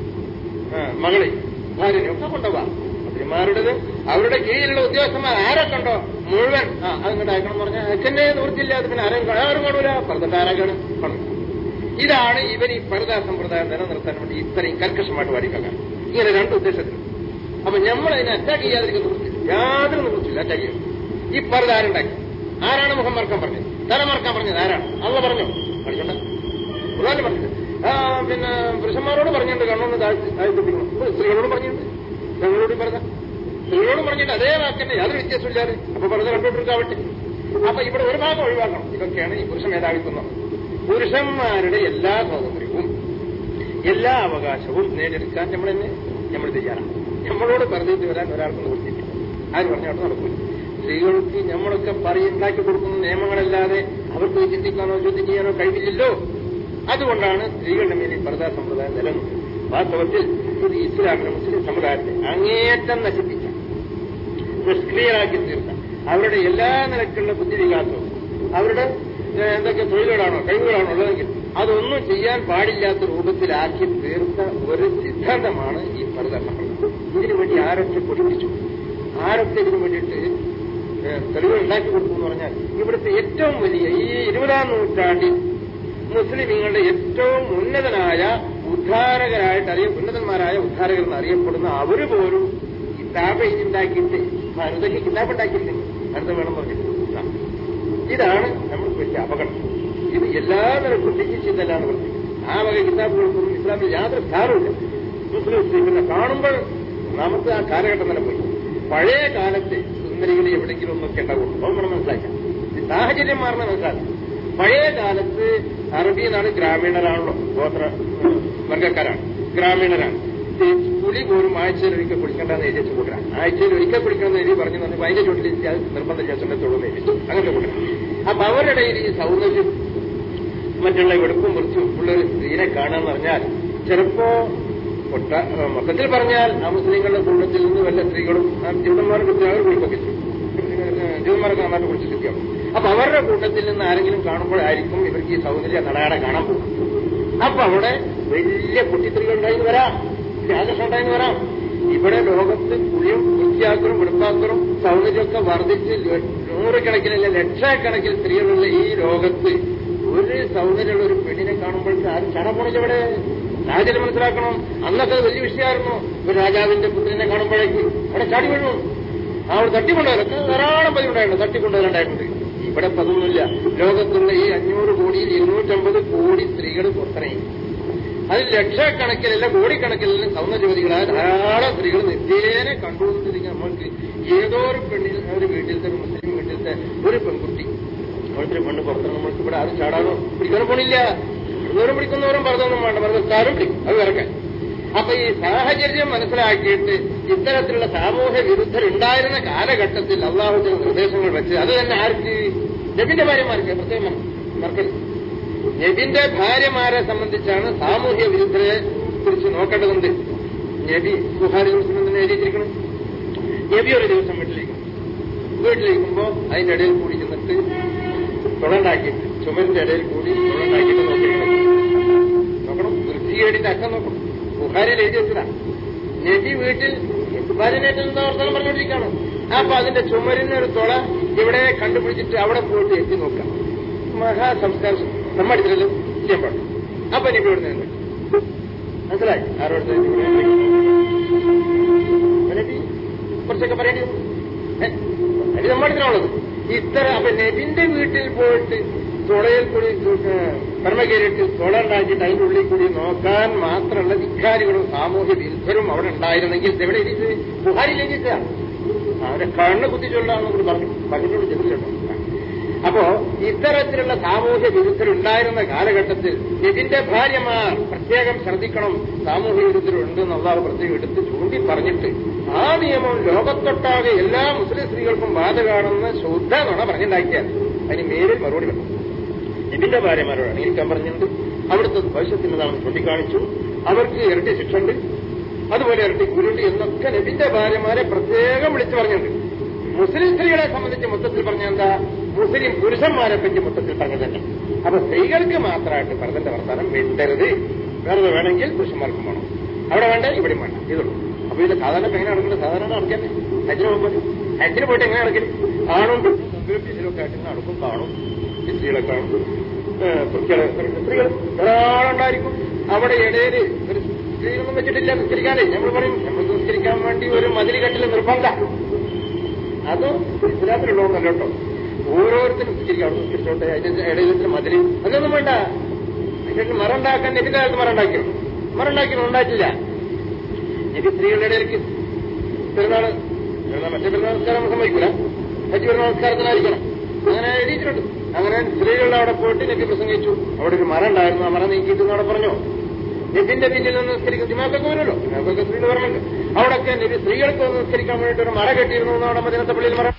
മകളെ ഭാര്യനെ ഒക്കെ കൊണ്ടുപോകാം. മന്ത്രിമാരുടേത് അവരുടെ കീഴിലുള്ള ഉദ്യോഗസ്ഥന്മാർ ആരൊക്കെ ഉണ്ടോ മുഴുവൻ ആ അതിങ്ങോട്ട് അയക്കണം എന്ന് പറഞ്ഞാൽ അച്ഛനെ നിവൃത്തിയില്ല. അത് പിന്നെ ആരും ആരും കാണൂല. ഭരതന്റെ ആരാക്കാണ് പണം. ഇതാണ് ഇവർ ഈ ഭരത സമ്പ്രദായം നിലനിർത്താൻ വേണ്ടി ഇത്രയും കർക്കശമായിട്ട് വാടിക്കാൻ. ഇങ്ങനെ രണ്ട് ഉദ്ദേശത്തിനും അപ്പൊ നമ്മൾ അതിനെ അറ്റാക്ക് ചെയ്യാതിരിക്കുന്ന നിവൃത്തില്ല, യാതൊരു നിവൃത്തില്ല അറ്റാക്ക് ചെയ്യും. ഈ പർദ്ദ ആരുണ്ടാക്കി? ആരാണ് മുഖം മറക്കാൻ പറഞ്ഞത്? തല മറക്കാൻ പറഞ്ഞത് ആരാണ്? അള്ള പറഞ്ഞോ? പഠിക്കണ്ട, ഖുർആനിൽ പറഞ്ഞിട്ട്. ആ പിന്നെ പുരുഷന്മാരോട് പറഞ്ഞിട്ടുണ്ട് കണ്ണൊന്ന് താഴ്ത്തിപ്പിക്കണം, സ്ത്രീകളോട് പറഞ്ഞിട്ടുണ്ട്, ഞങ്ങളോടും പറഞ്ഞ സ്ത്രീകളോടും പറഞ്ഞിട്ട് അതേ വാക്കന്നെ, യാതൊരു വ്യത്യാസമില്ലാതെ. അപ്പൊ പറഞ്ഞ കണ്ടുകൊണ്ടിരിക്കാവട്ടെ. അപ്പൊ ഇവിടെ ഒരു ഭാഗം ഒഴിവാക്കണം. ഇതൊക്കെയാണ് ഈ പുരുഷ മേധാവിത്വം. പുരുഷന്മാരുടെ എല്ലാ സ്വാതന്ത്ര്യവും എല്ലാ അവകാശവും നേടിയെടുക്കാൻ നമ്മൾ തന്നെ നമ്മൾ തയ്യാറാണ്. നമ്മളോട് പറഞ്ഞിട്ട് വരാൻ ഒരാൾക്ക് നിവൃത്തിയില്ല. ആര് പറഞ്ഞോട്ട് നടക്കില്ല. സ്ത്രീകൾക്ക് നമ്മളൊക്കെ പറയുണ്ടാക്കി കൊടുക്കുന്ന നിയമങ്ങളല്ലാതെ അവർക്ക് ചിന്തിക്കാനോ ചോദ്യം ചെയ്യാനോ കഴിവില്ലല്ലോ. അതുകൊണ്ടാണ് സ്ത്രീകളുടെ മേൽ ഈ പർദ്ദ സമ്പ്രദായം നിലനിന്നത്. വാസ്തവത്തിൽ ഇത് ഇസ്ലാമിന്റെ മുസ്ലിം സമുദായത്തെ അങ്ങേറ്റം നശിപ്പിച്ച, നിഷ്ക്രിയരാക്കി തീർത്ത, അവരുടെ എല്ലാ നിലക്കുള്ള ബുദ്ധിവികാസവും അവരുടെ എന്തൊക്കെ തൊഴിലുകളാണോ കഴിവുകളാണോ ഉള്ളതെങ്കിൽ അതൊന്നും ചെയ്യാൻ പാടില്ലാത്ത രൂപത്തിലാക്കി തീർത്ത ഒരു സിദ്ധാന്തമാണ് ഈ പർദ്ദ സമ്പ്രദായം. ഇതിനു വേണ്ടി ആരൊക്കെ പഠിപ്പിച്ചു, ആരൊക്കെ ഇതിനു വേണ്ടിയിട്ട് തെളിവുകൾ ഉണ്ടാക്കി കൊടുത്തു എന്ന് പറഞ്ഞാൽ ഇവിടുത്തെ ഏറ്റവും വലിയ ഈ ഇരുപതാം നൂറ്റാണ്ടിൽ മുസ്ലിമീങ്ങളുടെ ഏറ്റവും ഉന്നതനായ ഉദ്ധാരകരായിട്ട് അറിയ ഉന്നതന്മാരായ ഉദ്ധാരകർ അറിയപ്പെടുന്ന അവര് പോലും കിതാബ് ഉണ്ടാക്കിയിട്ട് ഭാരതയ്ക്ക് കിതാബ് ഉണ്ടാക്കിയിട്ടുണ്ട്. അടുത്ത വേണം പറഞ്ഞിട്ട് ഇതാണ് നമുക്ക് വലിയ അപകടം. ഇത് എല്ലാ നിലക്കും ചിന്തയിലാണ് പറഞ്ഞത്. ആ വക കിതാബുകൾക്കൊന്നും ഇസ്ലാമിൽ യാതൊരു സ്ഥാനമില്ല. മുസ്ലിം പിന്നെ കാണുമ്പോൾ ഒന്നാമത്തെ ആ കാലഘട്ടം തന്നെ പോയി. പഴയ കാലത്ത് സുന്ദരികളെ എവിടെയെങ്കിലും ഒന്നൊക്കെ ഉണ്ടാവുള്ളൂ. അത് നമ്മൾ മനസ്സിലാക്കാം. സാഹചര്യം മാറുന്ന മനസ്സിലാക്കാം. പഴയ കാലത്ത് അറബി നാട് ഗ്രാമീണരാണല്ലോ, ഗോത്ര വർഗക്കാരാണ്, ഗ്രാമീണരാണ്. പുലി പോലും ആഴ്ചയിൽ ഒരിക്കൽ കുടിക്കേണ്ടെന്ന് എഴുതി വെച്ച് കൂട്ടരാണ്. ആഴ്ചയിൽ ഒരിക്കൽ കുടിക്കണമെന്ന് എഴുതി പറഞ്ഞു തന്നെ അതിന്റെ ചുട്ടിൽ അത് നിർബന്ധ ചേച്ചോളൂ എഴുതി അങ്ങനെ കൂട്ടരാണ്. അപ്പൊ അവരുടെ ഇടയിൽ ഈ സൗന്ദര്യം മറ്റുള്ള വെടുപ്പും വൃത്തിയും ഉള്ള ഒരു സ്ത്രീനെ കാണാന്ന് പറഞ്ഞാൽ ചിലപ്പോ ഒട്ട മൊത്തത്തിൽ പറഞ്ഞാൽ ആ മുസ്ലിങ്ങളുടെ കുടുംബത്തിൽ നിന്ന് വല്ല സ്ത്രീകളും ജൂതന്മാരെ കുറിച്ച് അവർ കുളിപ്പൊക്കെ ജൂതന്മാരൊക്കെ നന്നായിട്ട് കുളിച്ചിരിക്കുകയാണ്. അപ്പൊ അവരുടെ കൂട്ടത്തിൽ നിന്ന് ആരെങ്കിലും കാണുമ്പോഴായിരിക്കും ഇവർക്ക് ഈ സൗന്ദര്യ നടയാടെ കാണാൻ പോകും. അപ്പൊ അവിടെ വലിയ കുട്ടിസ്ത്രീകൾ ഉണ്ടായിരുന്നു വരാം, ആകർഷം ഉണ്ടായിരുന്നു വരാം. ഇവിടെ ലോകത്ത് കുളിയും വൃത്തിയാക്കലും വെളുപ്പാക്കലും സൗന്ദര്യമൊക്കെ വർദ്ധിച്ച് നൂറുകണക്കിനല്ല ലക്ഷക്കണക്കിന് സ്ത്രീകളുള്ള ഈ ലോകത്ത് ഒരു സൗന്ദര്യമുള്ള ഒരു പെണ്ണിനെ കാണുമ്പോഴേക്ക് ആരും ചട പോണിച്ചവിടെ സാഹചര്യം മനസ്സിലാക്കണം. അന്നൊക്കെ അത് വലിയ വിഷയമായിരുന്നു. ഒരു രാജാവിന്റെ പുത്രിനെ കാണുമ്പോഴേക്ക് അവിടെ ചാടി വീഴുന്നു. അവിടെ തട്ടിക്കൊണ്ടുവരൊക്കെ ധാരാളം പതിവുണ്ടായിരുന്നു, തട്ടിക്കൊണ്ടുവരണ്ടായിട്ടുണ്ട്. ഇവിടെ പതൊന്നുമില്ല. ലോകത്തുള്ള ഈ അഞ്ഞൂറ് കോടിയിൽ ഇരുന്നൂറ്റമ്പത് കോടി സ്ത്രീകൾ പുറത്തിറങ്ങി. അതിൽ ലക്ഷക്കണക്കിലല്ല കോടിക്കണക്കിലല്ല സൗന്ദര്യവതികളായ ധാരാളം സ്ത്രീകൾ നിത്യേന കണ്ടുകൊണ്ടിരിക്കുക. നമ്മൾക്ക് ഏതോ ഒരു പെണ്ണിൽ ഒരു വീട്ടിലത്തെ ഒരു മുസ്ലിം വീട്ടിലത്തെ ഒരു പെൺകുട്ടി അവരുടെ പെണ്ണ് പുറത്ത് നമ്മൾക്ക് ഇവിടെ ആരും ചാടാനോ പിടിക്കാനോ പോണില്ല. ദൂരം പിടിക്കുന്നവരും പറഞ്ഞൊന്നും വേണ്ട, പറഞ്ഞാലും പിടിക്കും അത് ഇറക്കാൻ. അപ്പൊ ഈ സാഹചര്യം മനസ്സിലാക്കിയിട്ട് ഇത്തരത്തിലുള്ള സാമൂഹ്യ വിരുദ്ധരുണ്ടായിരുന്ന കാലഘട്ടത്തിൽ അള്ളാഹുവിന്റെ നിർദ്ദേശങ്ങൾ വെച്ച് അത് തന്നെ ആർക്ക്? നബിന്റെ ഭാര്യമാർക്ക് പ്രത്യേകം മറക്കരുത്. നബിന്റെ ഭാര്യമാരെ സംബന്ധിച്ചാണ് സാമൂഹ്യ വിരുദ്ധരെ കുറിച്ച് നോക്കേണ്ടതുണ്ട്. നബി ബുഖാരി മുസ്ലിം തന്നെ എഴുതിയിരിക്കണം. നബി ഒരു ദിവസം വീട്ടിലേക്ക് വീട്ടിലിരിക്കുമ്പോ അതിന്റെ ഇടയിൽ കൂടി ചെന്നിട്ട് തുളണ്ടാക്കിയിട്ട് ചുമരിന്റെ ഇടയിൽ കൂടി തുളണ്ടാക്കിയിട്ട് നോക്കിയിട്ട് നോക്കണം. വൃത്തികേടിന്റെ അക്കം നോക്കണം. ബുഖാരിയിൽ എഴുതി വെച്ചതാണ്. നബി വീട്ടിൽ ഭാര്യനായിട്ട് എന്താ വർത്തമാനം പറഞ്ഞുകൊണ്ടിരിക്കുകയാണ്. അപ്പൊ അതിന്റെ ചുമരിന് ഒരു തുള ഇവിടെ കണ്ടുപിടിച്ചിട്ട് അവിടെ പോയിട്ട് എത്തി നോക്കാം. മഹാസംസ്കാരം നമ്മ അടുത്തല്ലോ ചെയ്യാൻ പാടില്ല. അപ്പൊ നബി ഇവിടെ നിന്ന് മനസ്സിലായി ആരോട് നബി കുറച്ചൊക്കെ പറയേണ്ടി വന്നു. അത് നമ്മുടെ അടുത്തിനുള്ളത് ഇത്ര. അപ്പൊ നബിന്റെ വീട്ടിൽ പോയിട്ട് തുളയിൽ കൂടി കർമ്മ കയറിയിട്ട് തുള ഉണ്ടാക്കിയിട്ട് അതിന്റെ ഉള്ളിൽ കൂടി നോക്കാൻ മാത്രമുള്ള ധിക്കാരികളും സാമൂഹ്യ വിരുദ്ധരും അവിടെ ഉണ്ടായിരുന്നെങ്കിൽ എവിടെ ഇത് ബുഹാരിയിലേക്ക് അവരെ കണ്ണ് കുത്തിച്ചൊല്ലാന്ന് പറഞ്ഞു പറഞ്ഞിട്ടുണ്ട് ചെറുതുണ്ടോ. അപ്പോ ഇത്തരത്തിലുള്ള സാമൂഹ്യ വിരുദ്ധരുണ്ടായിരുന്ന കാലഘട്ടത്തിൽ ഇതിന്റെ ഭാര്യമാർ പ്രത്യേകം ശ്രദ്ധിക്കണം. സാമൂഹ്യ വിരുദ്ധരുണ്ടെന്ന് അള്ളാഹു പ്രത്യേകം എടുത്ത് ചൂണ്ടി പറഞ്ഞിട്ട് ആ നിയമം ലോകത്തൊട്ടാകെ എല്ലാ മുസ്ലിം സ്ത്രീകൾക്കും ബാധകമാണെന്ന് ശുദ്ധ നുണ പറഞ്ഞുണ്ടാക്കിയാൽ അതിന് മേലിൽ മറുപടി വേണം. ഇതിന്റെ ഭാര്യമാരോടാണ് എനിക്കാൻ പറഞ്ഞിട്ടുണ്ട്. അവിടുത്തെ ഭവിഷ്യത്തിനതാണെന്ന് ചൂണ്ടിക്കാണിച്ചു. അവർക്ക് ഇരട്ടി ശിക്ഷ ഉണ്ട്, അതുപോലെ ഇരട്ടി കൂലുണ്ട് എന്നൊക്കെ നബിന്റെ ഭാര്യമാരെ പ്രത്യേകം വിളിച്ചു പറഞ്ഞിട്ടുണ്ട്. മുസ്ലിം സ്ത്രീകളെ സംബന്ധിച്ച് മൊത്തത്തിൽ പറഞ്ഞ എന്താ? മുസ്ലിം പുരുഷന്മാരെ പറ്റി മൊത്തത്തിൽ പറഞ്ഞതന്നെ. അപ്പൊ സ്ത്രീകൾക്ക് മാത്രമായിട്ട് പറഞ്ഞതിന്റെ വർത്താനം വേണ്ടരുത്. വേറെ വേണമെങ്കിൽ പുരുഷന്മാർക്കും വേണം. അവിടെ വേണ്ട ഇവിടെയും വേണ്ട, ഇതുള്ളൂ. അപ്പൊ ഇത് സാധാരണ എങ്ങനെ നടക്കുന്നത്? സാധാരണ നടക്കാൻ ഹജ്ജിന് പോകുമ്പോൾ ഹജ്ജിന് പോയിട്ട് എങ്ങനെ നടക്കല്? കാണും ഇതിലൊക്കെ ആയിട്ട് നടക്കും, കാണും സ്ത്രീകളെ കാണും. സ്ത്രീകൾ ധാരാളം ഉണ്ടായിരിക്കും. അവിടെ ഇടയിൽ ഒരു സ്ത്രീകളൊന്നും വെച്ചിട്ടില്ല നിസ്കരിക്കാനേ. നമ്മൾ പറയും നമ്മൾക്ക് നിസ്കരിക്കാൻ വേണ്ടി ഒരു മതിൽ കെട്ടിൽ നിർബന്ധ. അത് ഇസ്ലാമിലുള്ളതൊന്നല്ല കേട്ടോ. ഓരോരുത്തരും നിസ്കരിക്കാം, അവിടെ നിസ്കരിച്ചോട്ടെ, അതിന്റെ ഇടയിലത്തിന് മതിൽ അതൊന്നും വേണ്ട. അതിന്റെ മറ ഉണ്ടാക്കാൻ നബിന്റെ കാലത്ത് മറ ഉണ്ടാക്കിയോ? മറ ഉണ്ടാക്കിയോ? ഉണ്ടായിട്ടില്ല. നബി സ്ത്രീകളുടെ ഇടയിലേക്ക് പെരുന്നാള് മറ്റേ പെരുന്നാൾ നമസ്കാരം സംഭവിക്കില്ല, ഹജ്ജ് പെരുന്നാൾ നമസ്കാരത്തിനായിരിക്കണം, അങ്ങനെ എഴുതിയിട്ടുണ്ട്. അങ്ങനെ സ്ത്രീകളുടെ അവിടെ പോയിട്ട് നബി പ്രസംഗിച്ചു. അവിടെ ഒരു മറ ഉണ്ടായിരുന്നു, ആ മറ നീക്കിയിട്ട് അവിടെ പറഞ്ഞു നബിന്റെ പിന്നിൽ നിന്ന് നിസ്കരിക്കും. ദിമാക്കൊക്കെ വരുമല്ലോ, ദിമാക്കൊക്കെ സ്ത്രീകൾ പറഞ്ഞിട്ടുണ്ട്. അവിടെയൊക്കെ നബി സ്ത്രീകൾക്ക് നിസ്കരിക്കാൻ വേണ്ടിയിട്ട് ഒരു മറ കെട്ടിയിരുന്നു അവിടെ മദീനത്തെ പള്ളിയിൽ. മറ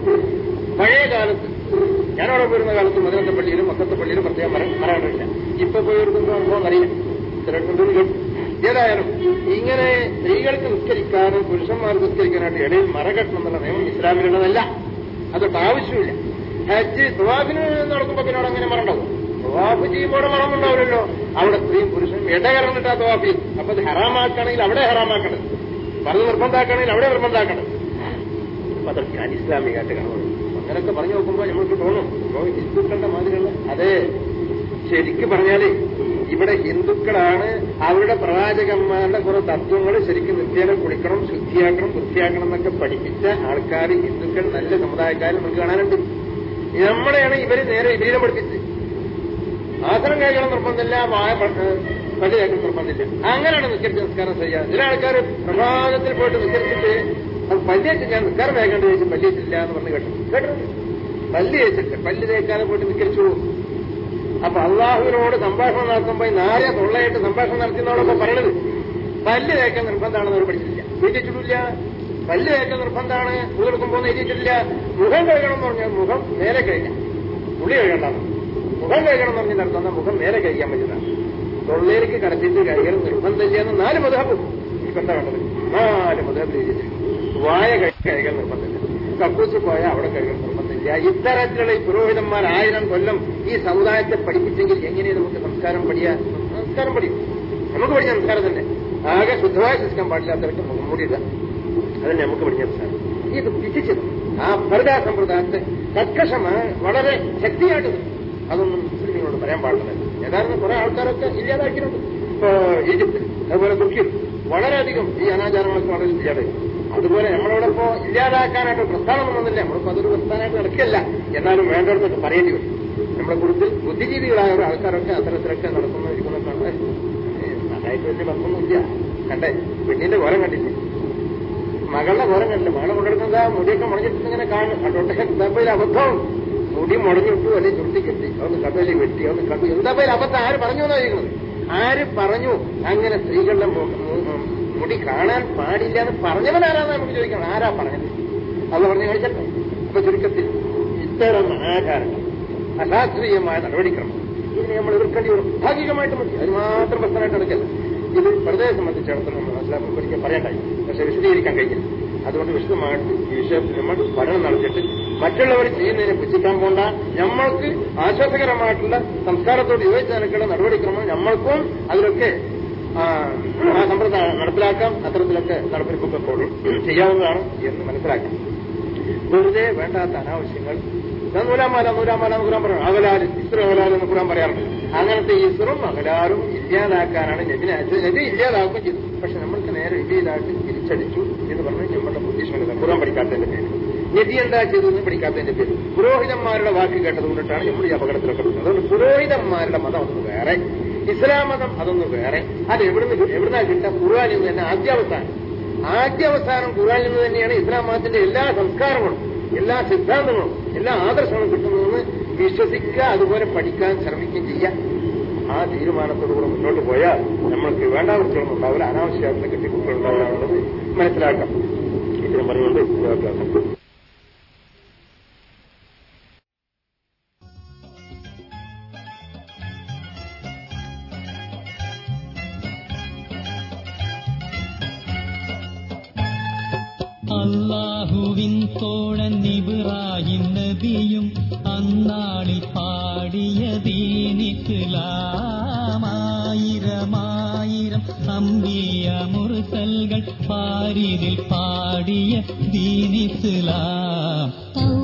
പഴയ കാലത്ത് ഞാനവിടെ പോയിരുന്ന കാലത്ത് മദീനത്തെ പള്ളിയിലും മക്കത്തെ പള്ളിയിലും പ്രത്യേകം മറ മറ കണ്ടിട്ടില്ല. ഇപ്പൊ പോയിരുന്ന അനുഭവം അറിയില്ല, ചിലർക്കൊന്നും കേട്ടു. ഏതായാലും ഇങ്ങനെ സ്ത്രീകൾക്ക് നിസ്കരിക്കാനും പുരുഷന്മാർക്ക് നിസ്കരിക്കാനായിട്ട് ഇടയിൽ മറ കെട്ടണം എന്നുള്ള നിയമം ഇസ്ലാമിലുള്ളതല്ല. അതൊട്ട് ആവശ്യമില്ല. ഹജ്ജ് തവാഫിന് നടക്കുമ്പോ പിന്നെ അവിടെ അങ്ങനെ മറണ്ടാവും. തവാഫ് ചെയ്യുമ്പോൾ മറമുണ്ടാവില്ലല്ലോ. അവിടെ സ്ത്രീയും പുരുഷനും ഇടകറന്നിട്ടാ തവാഫ് ചെയ്യും. അപ്പൊ അത് ഹറാമാക്കണമെങ്കിൽ അവിടെ ഹറാമാക്കണം, പറഞ്ഞ് നിർബന്ധാക്കണമെങ്കിൽ അവിടെ നിർബന്ധാക്കണം. അപ്പൊ അതൊക്കെ അനിസ്ലാമികമായിട്ട് കാണുന്നു. അങ്ങനെയൊക്കെ പറഞ്ഞു നോക്കുമ്പോൾ നമ്മൾക്ക് തോന്നും ഹിന്ദുക്കളുടെ മാതിരിയുള്ള. അതെ, ശരിക്ക് പറഞ്ഞാല് ഇവിടെ ഹിന്ദുക്കളാണ് അവരുടെ പ്രവാചകന്മാരുടെ കുറെ തത്വങ്ങൾ ശരിക്കും നിത്യേന കുളിക്കണം, ശുദ്ധിയാക്കണം, വൃത്തിയാക്കണം എന്നൊക്കെ പഠിപ്പിച്ച ആൾക്കാർ ഹിന്ദുക്കൾ നല്ല സമുദായക്കാർ നമുക്ക് കാണാനുണ്ട്. നമ്മളെയാണ് ഇവര് നേരെ വിപരീതം പഠിപ്പിച്ചത്. ആസനം കഴിക്കണം നിർബന്ധമില്ല, പല്ല് കഴിക്കണം നിർബന്ധമില്ല. അങ്ങനെയാണ് നിസ്കരിച്ച് നിസ്കാരം ചെയ്യാം. ചില ആൾക്കാർ പ്രഭാതത്തിൽ പോയിട്ട് നിസ്കരിച്ചിട്ട് അത് പല്ല് തേച്ച് ഞാൻ നിസ്കാരം വേഗേണ്ട ചോദിച്ചു പല്ല് തേച്ചില്ല എന്ന് പറഞ്ഞ് കേട്ടു കേട്ടു പല്ല് തേച്ചിട്ട് പല്ല് തേക്കാതെ പോയിട്ട് നിസ്കരിച്ചു. അപ്പൊ അള്ളാഹുവിനോട് സംഭാഷണം നടത്തുമ്പോ നാരെ തൊള്ളയായിട്ട് സംഭാഷണം നടത്തുന്നതോടൊപ്പം പറയണത് പല്ല് തേക്കാൻ നിർബന്ധമാണെന്ന് അവർ പഠിച്ചിട്ടില്ല, എഴുതിയിട്ടില്ല. പല്ല് തേക്കാൻ നിർബന്ധമാണ്, ഉള്ളെടുക്കുമ്പോൾ എഴുതിയിട്ടില്ല. മുഖം കഴുകണം എന്ന് പറഞ്ഞാൽ മുഖം നേരെ കഴിക്കാം, ഉള്ളി കഴുകണ്ടാണ്. മുഖം കഴുകണം എന്ന് പറഞ്ഞാൽ നടത്തുന്ന മുഖം നേരെ കഴിക്കാൻ പറ്റുന്നതാണ്. തൊള്ളയിലേക്ക് കടത്തിയിട്ട് കഴുകണം നിർബന്ധമില്ല എന്ന് നാല് മദ്ഹബ്. ഇപ്പൊ എന്താ വേണ്ടത്? നാല് മദ്ഹബ് എഴുതിയിട്ടുണ്ട്. വായ കഴുകാൻ നിർബന്ധമില്ല, കക്കൂസ് പോയാൽ അവിടെ കഴുകാൻ നിർബന്ധമില്ല. ഇത്തരത്തിലുള്ള ഈ പുരോഹിതന്മാർ ആയിരം കൊല്ലം ഈ സമുദായത്തെ പഠിപ്പിച്ചെങ്കിൽ എങ്ങനെ നമുക്ക് സംസ്കാരം പഠിയാ? സംസ്കാരം പഠിക്കും, നമുക്ക് പഠിച്ച സംസ്കാരം തന്നെ. ആകെ ശുദ്ധമായി ശ്വസിക്കാൻ പാടില്ലാത്തവർക്ക് മുഖംമൂടിയില്ല, അതന്നെ നമുക്ക് പഠിച്ച സംസ്കാരം. ഇത് വിധിച്ചത് ആ പർദാ സമ്പ്രദായത്തെ കർക്കശമായി വളരെ ശക്തിയായിട്ട് അതൊന്നും മുസ്ലിങ്ങളോട് പറയാൻ പാടില്ല. യഥാർത്ഥ കുറെ ആൾക്കാരൊക്കെ ഇല്ലാതാക്കിയിട്ടുണ്ട്. ഇപ്പൊ ഈജിപ്തിൽ അതുപോലെ തുർക്കിയിൽ വളരെയധികം ഈ അനാചാരങ്ങളൊക്കെ വളരെ ഇല്ലാതായി. അതുപോലെ നമ്മളവിടെ ഇപ്പോ ഇല്ലാതാക്കാനായിട്ട് പ്രസ്ഥാനമൊന്നും വന്നില്ല. നമ്മളിപ്പോ അതൊരു പ്രസ്ഥാനമായിട്ട് നടക്കില്ല. എന്നാലും വേണ്ടവർക്ക് പറയേണ്ടി വരും. നമ്മുടെ കൂടുതൽ ബുദ്ധിജീവികളായ ഒരു ആൾക്കാരൊക്കെ അത്തരത്തിലൊക്കെ നടക്കുന്ന ഇരിക്കുന്നൊക്കെ അതായിട്ട് വലിയ ബന്ധമൊന്നുമില്ല. കണ്ടേ, പെണ്ണിന്റെ ഘോരം കണ്ടില്ലേ? മകളുടെ ഘോരം കണ്ടില്ല. മകളെ കൊണ്ടെടുക്കുന്ന മുടിയൊക്കെ മുടഞ്ഞിട്ട് ഇങ്ങനെ കാണും. കണ്ടോട്ടെ, എന്താ പേര് അബദ്ധം? മുടി മുടഞ്ഞിട്ടു അല്ലെങ്കിൽ ചുരുട്ടി കെട്ടി, അതൊന്ന് കടലിൽ വെട്ടി, അതൊന്ന് കണ്ടു. എന്താ പേര് അബദ്ധം? ആര് പറഞ്ഞു എന്നായിരിക്കുന്നത്? ആര് പറഞ്ഞു അങ്ങനെ സ്ത്രീകളുടെ മുടി കാണാൻ പാടില്ല എന്ന് പറഞ്ഞവനാരാന്ന് നമുക്ക് ചോദിക്കണം. ആരാ പറഞ്ഞത്? അത് പറഞ്ഞു കഴിച്ചട്ടെ. അപ്പൊ ചുരുക്കത്തിൽ ഇത്തരം അനാചാരങ്ങൾ, അശാസ്ത്രീയമായ നടപടിക്രമം ഇതിനെ നമ്മൾ എതിർക്കേണ്ടി വരും. ഭാഗികമായിട്ട് മതി, അത് മാത്രം പ്രശ്നമായിട്ട് എടുക്കല്ല. ഇത് പ്രദേശം സംബന്ധിച്ചിടത്തോളം നമ്മൾ മനസ്സിലാക്കി ഒരിക്കൽ പറയണ്ടായി, പക്ഷെ വിശദീകരിക്കാൻ കഴിഞ്ഞില്ല. അതുകൊണ്ട് വിശദമായിട്ട് ഈ വിഷയത്തിൽ നമ്മൾ പഠനം നടത്തിയിട്ട് മറ്റുള്ളവർ ചെയ്യുന്നതിനെ പുച്ഛിക്കാൻ പോണ്ട. നമ്മൾക്ക് ആശ്വാസകരമായിട്ടുള്ള സംസ്കാരത്തോട് യോജിച്ച നിലക്കുള്ള നടപടിക്രമം നമ്മൾക്കും അതിലൊക്കെ ആ സമ്പ്രദായം നടപ്പിലാക്കാം. അത്തരത്തിലൊക്കെ നടപ്പിലൊക്കെ ചെയ്യാവുന്നതാണ് എന്ന് മനസ്സിലാക്കാം. വെറുതെ വേണ്ടാത്ത അനാവശ്യങ്ങൾ നൂലാമാല നൂലാമാല എന്ന് ഖുർആൻ പറയണം. അകലാല് ഇസ്ര അകലാൽ എന്ന് ഖുർആൻ പറയാറുണ്ട്. അങ്ങനത്തെ ഇസ്രും അകലാറും ഇല്ലാതാക്കാനാണ് നബിനെ അയച്ചത്. നബി ഇല്ലാതാക്കുകയും ചെയ്തു. പക്ഷെ നമ്മൾക്ക് നേരെ വിജയിലായിട്ട് തിരിച്ചടിച്ചു എന്ന് പറഞ്ഞ് നമ്മുടെ ബുദ്ധിഷ്മത ഖുർആൻ പഠിക്കാത്തതിന്റെ പേര്, നബി എന്താ ചെയ്തതെന്ന് പഠിക്കാത്തതിന്റെ പേര്, പുരോഹിതന്മാരുടെ വാക്ക് കേട്ടതുകൊണ്ടിട്ടാണ് നമ്മൾ ഈ അപകടത്തിലൊക്കെ വരുന്നത്. അതുകൊണ്ട് പുരോഹിതന്മാരുടെ മതം അതൊന്ന് വേറെ, ഇസ്ലാം മതം അതൊന്ന് വേറെ. അത് എവിടുന്ന് എവിടുന്നാ കിട്ടുക? ഖുർആനിൽ നിന്ന് തന്നെ ആദ്യാവസാനം ആദ്യാവസാനം ഖുർആനിൽ നിന്ന് തന്നെയാണ് ഇസ്ലാം മതത്തിന്റെ എല്ലാ സംസ്കാരങ്ങളും, എല്ലാ സിദ്ധാന്തങ്ങളും, എല്ലാ ആദർശങ്ങളും കിട്ടുന്നതെന്ന് വിശ്വസിക്കുക. അതുപോലെ പഠിക്കാൻ ശ്രമിക്കുകയും ചെയ്യാം. ആ തീരുമാനത്തോടുകൂടെ മുന്നോട്ട് പോയാൽ നമ്മൾക്ക് വേണ്ടാവൃത്തികളൊന്നും ഉണ്ടാവില്ല, അനാവശ്യമായിട്ടുള്ള കെട്ടിക്കുക്കളുണ്ടാവുക മനസ്സിലാക്കാം. ഇത്തരം പറഞ്ഞുകൊണ്ട് വിദ്യാഭ്യാസം അല്ലാഹുവിൻ തോഴൻ ഇബ്രാഹിം നബിയും അന്നാളിൽ പാടിയ ദീനിസ്ലാമായിരമായിരം അംബിയ മുർസൽകൾ പാരിതിൽ പാടിയ ദീനിസ്ലാം.